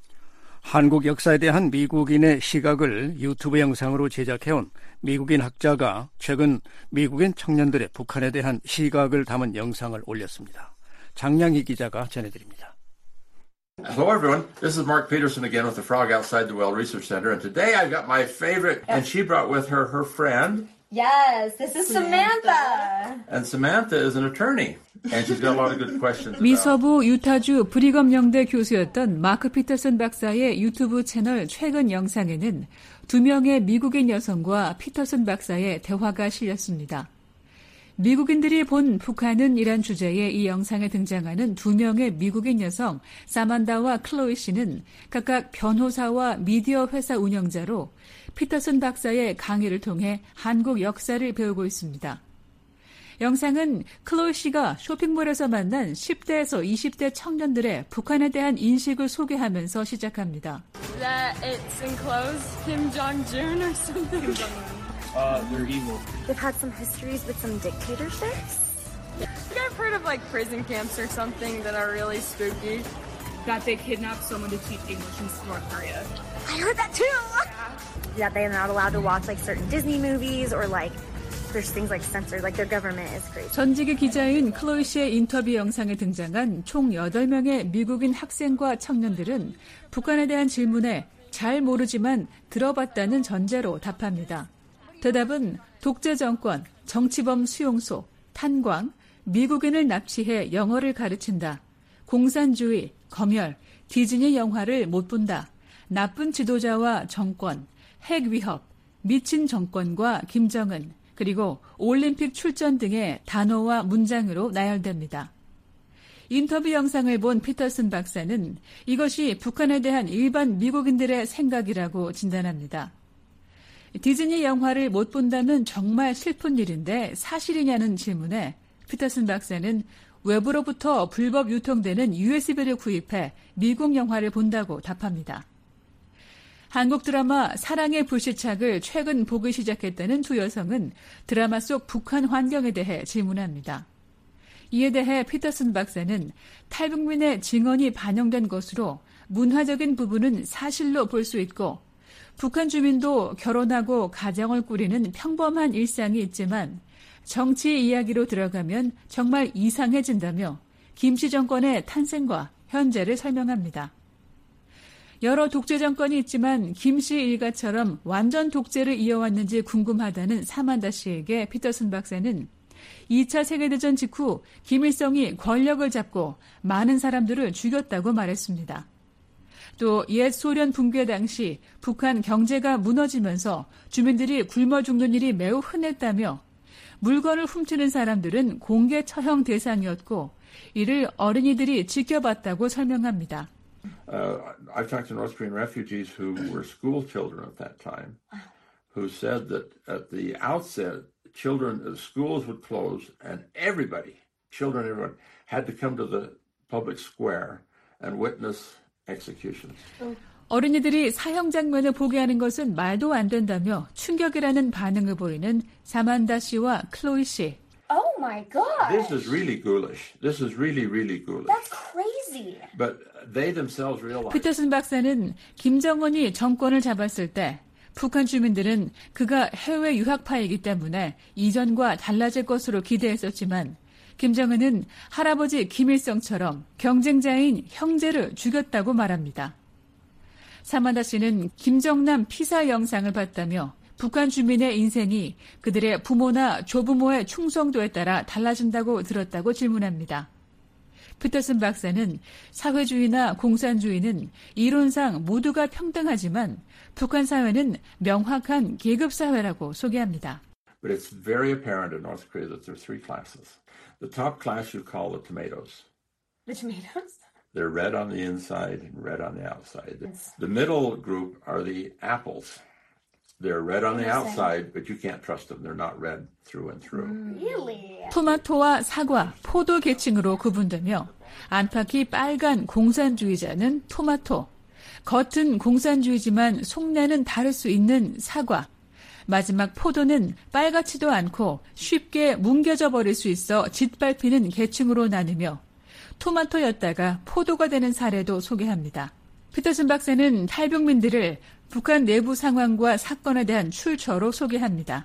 한국 역사에 대한 미국인의 시각을 유튜브 영상으로 제작해온 미국인 학자가 최근 미국인 청년들의 북한에 대한 시각을 담은 영상을 올렸습니다. 장량희 기자가 전해드립니다. Hello everyone, this is Mark Peterson again with the Frog Outside the Well Research Center, and today I've got my favorite, and she brought with her her friend. Yes, this is Samantha. And Samantha is an attorney, and she's got a lot of good questions. 미서부 유타주 브리검 영대 교수였던 마크 피터슨 박사의 유튜브 채널 최근 영상에는 2명의 미국인 여성과 피터슨 박사의 대화가 실렸습니다. 미국인들이 본 북한은 이란 주제의 이 영상에 등장하는 2명의 미국인 여성 사만다와 클로이 씨는 각각 변호사와 미디어 회사 운영자로 피터슨 박사의 강의를 통해 한국 역사를 배우고 있습니다. 영상은 클로이 씨가 쇼핑몰에서 만난 10대에서 20대 청년들의 북한에 대한 인식을 소개하면서 시작합니다. That it's enclosed Kim Jong-un or something. Kim Jong-un. They're evil. They've had some histories with some dictatorships. I think I've heard of like prison camps or something that are really spooky. That they kidnapped someone to teach English in North Korea. I heard that too. That they're not allowed to watch like certain Disney movies or like there's things like censored, like their government is crazy. 전직의 기자인 클로이 씨의 인터뷰 영상에 등장한 총 8명의 미국인 학생과 청년들은 북한에 대한 질문에 잘 모르지만 들어봤다는 전제로 답합니다. 대답은 독재 정권, 정치범 수용소, 탄광, 미국인을 납치해 영어를 가르친다. 공산주의, 검열, 디즈니 영화를 못 본다. 나쁜 지도자와 정권, 핵 위협, 미친 정권과 김정은, 그리고 올림픽 출전 등의 단어와 문장으로 나열됩니다. 인터뷰 영상을 본 피터슨 박사는 이것이 북한에 대한 일반 미국인들의 생각이라고 진단합니다. 디즈니 영화를 못 본다면 정말 슬픈 일인데 사실이냐는 질문에 피터슨 박사는 외부로부터 불법 유통되는 USB를 구입해 미국 영화를 본다고 답합니다. 한국 드라마 사랑의 불시착을 최근 보기 시작했다는 두 여성은 드라마 속 북한 환경에 대해 질문합니다. 이에 대해 피터슨 박사는 탈북민의 증언이 반영된 것으로 문화적인 부분은 사실로 볼 수 있고 북한 주민도 결혼하고 가정을 꾸리는 평범한 일상이 있지만 정치 이야기로 들어가면 정말 이상해진다며 김씨 정권의 탄생과 현재를 설명합니다. 여러 독재 정권이 있지만 김씨 일가처럼 완전 독재를 이어왔는지 궁금하다는 사만다 씨에게 피터슨 박사는 2차 세계대전 직후 김일성이 권력을 잡고 많은 사람들을 죽였다고 말했습니다. 또 옛 소련 붕괴 당시 북한 경제가 무너지면서 주민들이 굶어 죽는 일이 매우 흔했다며 물건을 훔치는 사람들은 공개 처형 대상이었고 이를 어린이들이 지켜봤다고 설명합니다. I've talked to North Korean refugees who were school children at that time, who said that at the outset, schools would close and everybody, everyone, had to come to the public square and witness executions. 어린이들이 사형 장면을 보게 하는 것은 말도 안 된다며 충격이라는 반응을 보이는 사만다 씨와 클로이 씨. Oh my God. This is really ghoulish. This is really, really ghoulish. That's crazy. But they themselves realize. 피터슨 박사는 김정은이 정권을 잡았을 때 북한 주민들은 그가 해외 유학파이기 때문에 이전과 달라질 것으로 기대했었지만 김정은은 할아버지 김일성처럼 경쟁자인 형제를 죽였다고 말합니다. 사만다 씨는 김정남 피사 영상을 봤다며 북한 주민의 인생이 그들의 부모나 조부모의 충성도에 따라 달라진다고 들었다고 질문합니다. 피터슨 박사는 사회주의나 공산주의는 이론상 모두가 평등하지만 북한 사회는 명확한 계급사회라고 소개합니다. But it's very apparent in North Korea that there are three classes. The top class you call the tomatoes. The tomatoes? They're red on the inside and red on the outside. The middle group are the apples. They're red on the outside, but you can't trust them. They're not red through and through. Really? 토마토와 사과, 포도 계층으로 구분되며 안팎이 빨간 공산주의자는 토마토, 겉은 공산주의지만 속내는 다를 수 있는 사과, 마지막 포도는 빨갛지도 않고 쉽게 뭉개져 버릴 수 있어 짓밟히는 계층으로 나누며 토마토였다가 포도가 되는 사례도 소개합니다. 피터슨 박사는 탈북민들을 북한 내부 상황과 사건에 대한 출처로 소개합니다.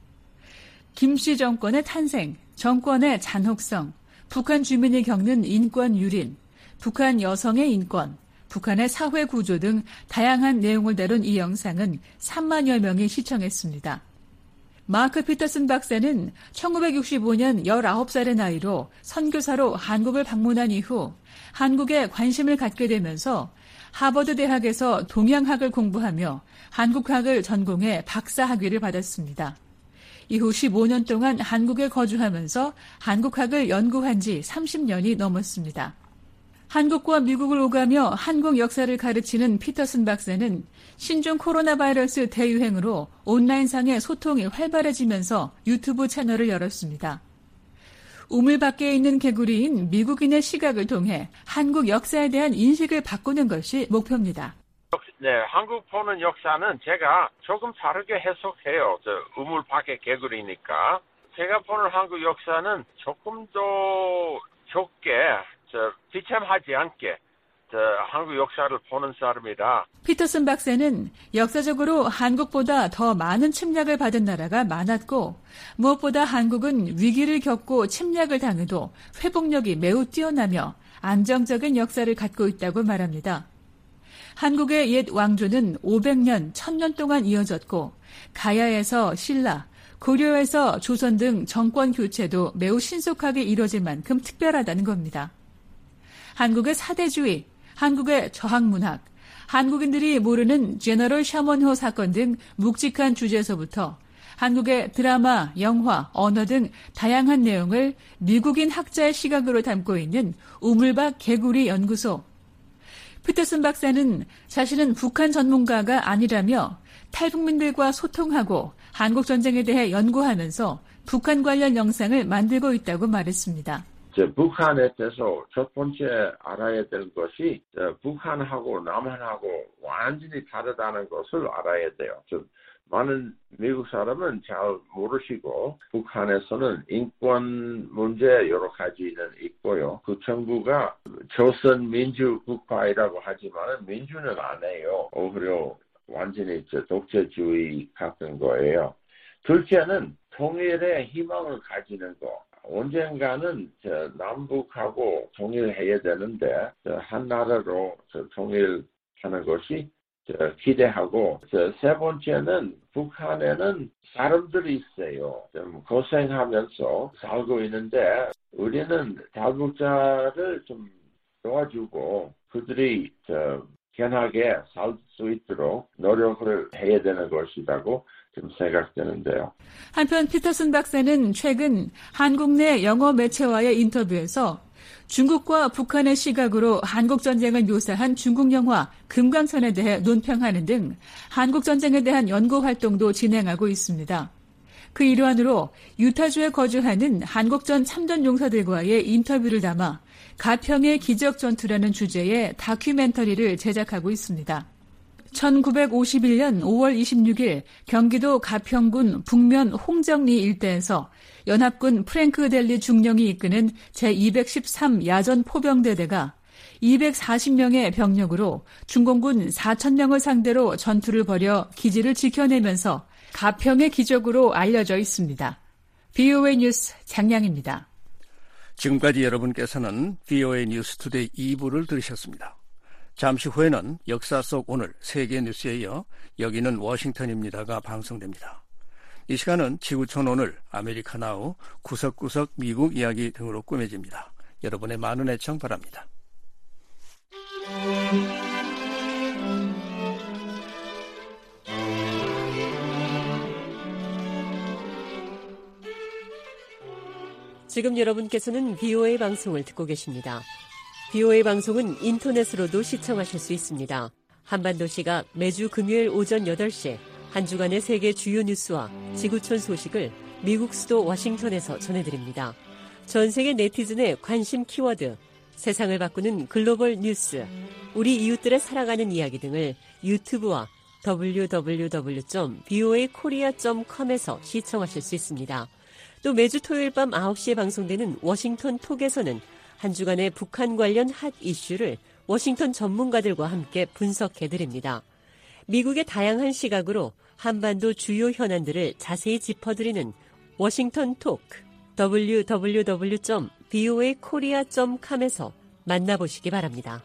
김씨 정권의 탄생, 정권의 잔혹성, 북한 주민이 겪는 인권 유린, 북한 여성의 인권, 북한의 사회 구조 등 다양한 내용을 다룬 이 영상은 3만여 명이 시청했습니다. 마크 피터슨 박사는 1965년 19살의 나이로 선교사로 한국을 방문한 이후 한국에 관심을 갖게 되면서 하버드 대학에서 동양학을 공부하며 한국학을 전공해 박사 학위를 받았습니다. 이후 15년 동안 한국에 거주하면서 한국학을 연구한 지 30년이 넘었습니다. 한국과 미국을 오가며 한국 역사를 가르치는 피터슨 박사는 신종 코로나 바이러스 대유행으로 온라인상의 소통이 활발해지면서 유튜브 채널을 열었습니다. 우물 밖에 있는 개구리인 미국인의 시각을 통해 한국 역사에 대한 인식을 바꾸는 것이 목표입니다. 네, 한국 보는 역사는 제가 조금 다르게 해석해요. 우물 밖에 개구리니까. 제가 보는 한국 역사는 조금 더 좁게, 비참하지 않게 한국 역사를 보는 사람이다. 피터슨 박사는 역사적으로 한국보다 더 많은 침략을 받은 나라가 많았고 무엇보다 한국은 위기를 겪고 침략을 당해도 회복력이 매우 뛰어나며 안정적인 역사를 갖고 있다고 말합니다. 한국의 옛 왕조는 500년, 1000년 동안 이어졌고 가야에서 신라, 고려에서 조선 등 정권 교체도 매우 신속하게 이뤄질 만큼 특별하다는 겁니다. 한국의 사대주의, 한국의 저항문학, 한국인들이 모르는 제너럴 샤먼호 사건 등 묵직한 주제에서부터 한국의 드라마, 영화, 언어 등 다양한 내용을 미국인 학자의 시각으로 담고 있는 우물밖 개구리 연구소. 피터슨 박사는 자신은 북한 전문가가 아니라며 탈북민들과 소통하고 한국 전쟁에 대해 연구하면서 북한 관련 영상을 만들고 있다고 말했습니다. 북한에 대해서 첫 번째 알아야 될 것이 북한하고 남한하고 완전히 다르다는 것을 알아야 돼요. 많은 미국 사람은 잘 모르시고 북한에서는 인권 문제 여러 가지는 있고요. 그 정부가 조선민주국가이라고 하지만 민주는 아니에요. 오히려 완전히 독재주의 같은 거예요. 둘째는 통일의 희망을 가지는 거. 언젠가는 남북하고 통일해야 되는데 한 나라로 통일하는 것이 기대하고 세 번째는 북한에는 사람들이 있어요. 좀 고생하면서 살고 있는데 우리는 탈북자를 좀 도와주고 그들이 편하게 살 수 있도록 노력을 해야 되는 것이라고 좀 생각되는데요. 한편 피터슨 박사는 최근 한국 내 영어 매체와의 인터뷰에서 중국과 북한의 시각으로 한국전쟁을 묘사한 중국 영화 금강산에 대해 논평하는 등 한국전쟁에 대한 연구 활동도 진행하고 있습니다. 그 일환으로 유타주에 거주하는 한국전 참전 용사들과의 인터뷰를 담아 가평의 기적전투라는 주제의 다큐멘터리를 제작하고 있습니다. 1951년 5월 26일 경기도 가평군 북면 홍정리 일대에서 연합군 프랭크 델리 중령이 이끄는 제213 야전 포병대대가 240명의 병력으로 중공군 4,000명을 상대로 전투를 벌여 기지를 지켜내면서 가평의 기적으로 알려져 있습니다. VOA 뉴스 장량입니다. 지금까지 여러분께서는 VOA 뉴스 투데이 2부를 들으셨습니다. 잠시 후에는 역사 속 오늘 세계 뉴스에 이어 여기는 워싱턴입니다가 방송됩니다. 이 시간은 지구촌 오늘, 아메리카 나우, 구석구석 미국 이야기 등으로 꾸며집니다. 여러분의 많은 애청 바랍니다. 지금 여러분께서는 VOA 방송을 듣고 계십니다. VOA 방송은 인터넷으로도 시청하실 수 있습니다. 한반도 시각 매주 금요일 오전 8시 한 주간의 세계 주요 뉴스와 지구촌 소식을 미국 수도 워싱턴에서 전해드립니다. 전 세계 네티즌의 관심 키워드, 세상을 바꾸는 글로벌 뉴스, 우리 이웃들의 살아가는 이야기 등을 유튜브와 www.voakorea.com에서 시청하실 수 있습니다. 또 매주 토요일 밤 9시에 방송되는 워싱턴 톡에서는 한 주간의 북한 관련 핫 이슈를 워싱턴 전문가들과 함께 분석해드립니다. 미국의 다양한 시각으로 한반도 주요 현안들을 자세히 짚어드리는 워싱턴 톡, www.voakorea.com에서 만나보시기 바랍니다.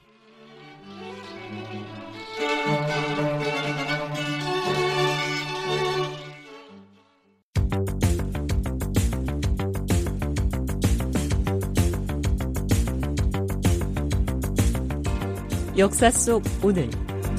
역사 속 오늘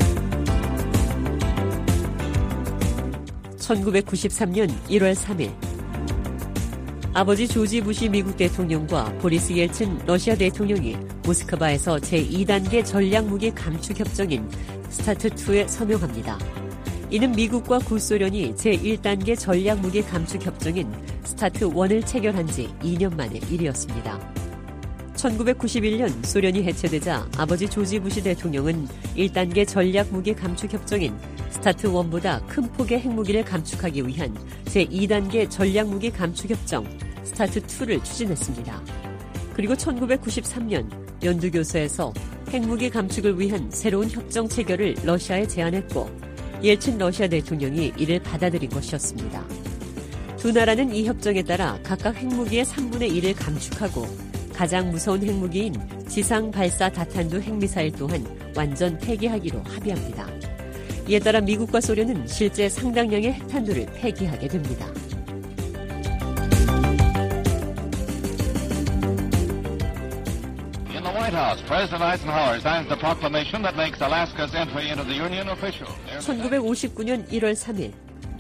1993년 1월 3일 아버지 조지 부시 미국 대통령과 보리스 옐친 러시아 대통령이 모스크바에서 제2단계 전략무기 감축 협정인 스타트2에 서명합니다. 이는 미국과 구소련이 제1단계 전략무기 감축 협정인 스타트 1을 체결한 지 2년 만의 일이었습니다. 1991년 소련이 해체되자 아버지 조지 부시 대통령은 1단계 전략무기 감축 협정인 스타트 1보다 큰 폭의 핵무기를 감축하기 위한 제2단계 전략무기 감축 협정 스타트 2를 추진했습니다. 그리고 1993년 연두교서에서 핵무기 감축을 위한 새로운 협정 체결을 러시아에 제안했고 옐친 러시아 대통령이 이를 받아들인 것이었습니다. 두 나라는 이 협정에 따라 각각 핵무기의 3분의 1을 감축하고 가장 무서운 핵무기인 지상 발사 다탄두 핵미사일 또한 완전 폐기하기로 합의합니다. 이에 따라 미국과 소련은 실제 상당량의 핵탄두를 폐기하게 됩니다. In the White House, President Eisenhower signs the proclamation that makes Alaska's entry into the Union official. 1959년 1월 3일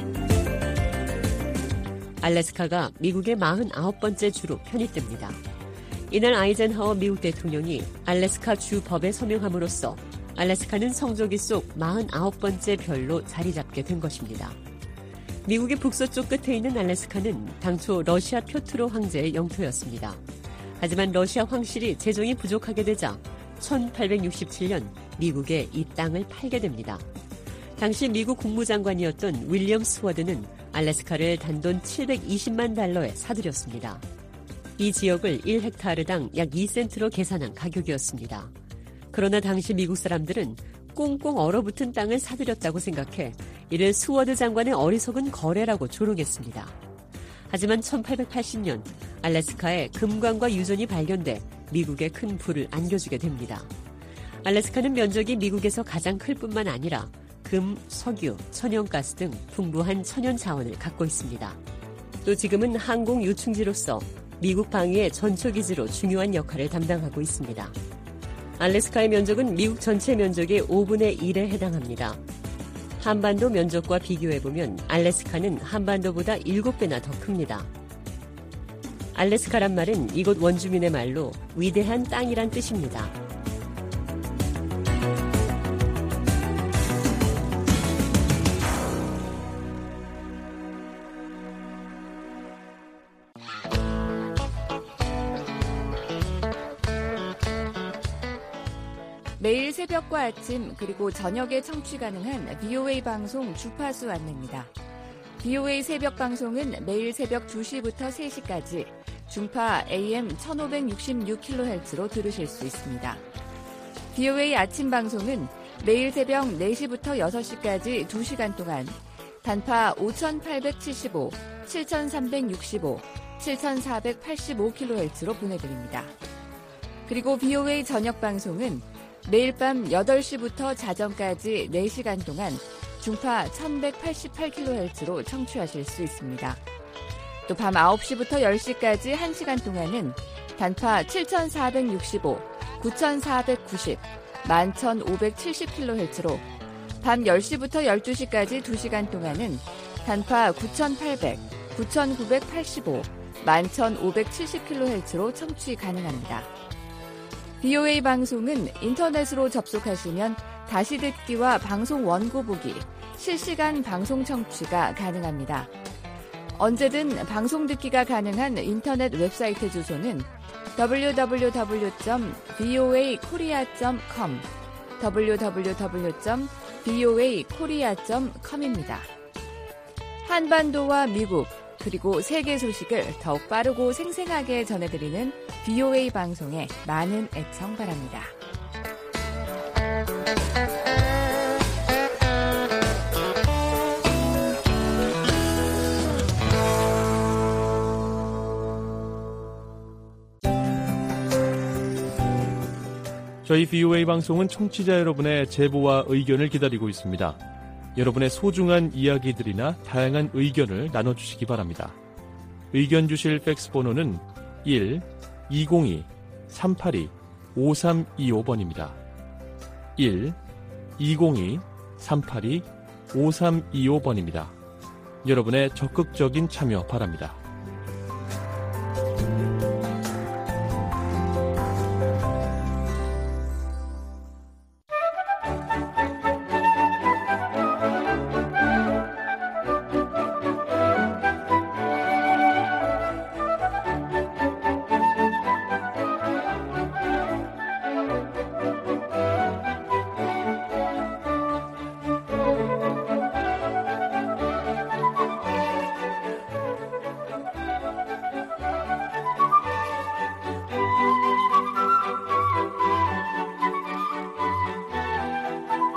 알래스카가 미국의 49번째 주로 편입됩니다. 이날 아이젠하워 미국 대통령이 알래스카 주 법에 서명함으로써 알래스카는 성조기 속 49번째 별로 자리 잡게 된 것입니다. 미국의 북서쪽 끝에 있는 알래스카는 당초 러시아 표트로 황제의 영토였습니다. 하지만 러시아 황실이 재정이 부족하게 되자 1867년 미국에 이 땅을 팔게 됩니다. 당시 미국 국무장관이었던 윌리엄 스워드는 알래스카를 단돈 720만 달러에 사들였습니다. 이 지역을 1헥타르당 약 2센트로 계산한 가격이었습니다. 그러나 당시 미국 사람들은 꽁꽁 얼어붙은 땅을 사들였다고 생각해 이를 스워드 장관의 어리석은 거래라고 조롱했습니다. 하지만 1880년 알래스카에 금광과 유전이 발견돼 미국에 큰 부를 안겨주게 됩니다. 알래스카는 면적이 미국에서 가장 클 뿐만 아니라 금, 석유, 천연가스 등 풍부한 천연 자원을 갖고 있습니다. 또 지금은 항공 요충지로서 미국 방위의 전초기지로 중요한 역할을 담당하고 있습니다. 알래스카의 면적은 미국 전체 면적의 5분의 1에 해당합니다. 한반도 면적과 비교해보면 알래스카는 한반도보다 7배나 더 큽니다. 알래스카란 말은 이곳 원주민의 말로 위대한 땅이란 뜻입니다. 매일 새벽과 아침 그리고 저녁에 청취 가능한 VOA 방송 주파수 안내입니다. VOA 새벽 방송은 매일 새벽 2시부터 3시까지 중파 AM 1566kHz로 들으실 수 있습니다. VOA 아침 방송은 매일 새벽 4시부터 6시까지 2시간 동안 단파 5875, 7365, 7485kHz로 보내드립니다. 그리고 VOA 저녁 방송은 매일 밤 8시부터 자정까지 4시간 동안 중파 1188kHz로 청취하실 수 있습니다. 또 밤 9시부터 10시까지 1시간 동안은 단파 7465, 9490, 11570kHz로 밤 10시부터 12시까지 2시간 동안은 단파 9800, 9985, 11570kHz로 청취 가능합니다. VOA 방송은 인터넷으로 접속하시면 다시 듣기와 방송 원고 보기, 실시간 방송 청취가 가능합니다. 언제든 방송 듣기가 가능한 인터넷 웹사이트 주소는 www.voakorea.com, www.voakorea.com입니다. 한반도와 미국, 그리고 세계 소식을 더욱 빠르고 생생하게 전해드리는 VOA 방송에 많은 애청 바랍니다. 저희 VOA 방송은 청취자 여러분의 제보와 의견을 기다리고 있습니다. 여러분의 소중한 이야기들이나 다양한 의견을 나눠주시기 바랍니다. 의견 주실 팩스 번호는 1-202-382-5325번입니다. 1-202-382-5325번입니다. 여러분의 적극적인 참여 바랍니다.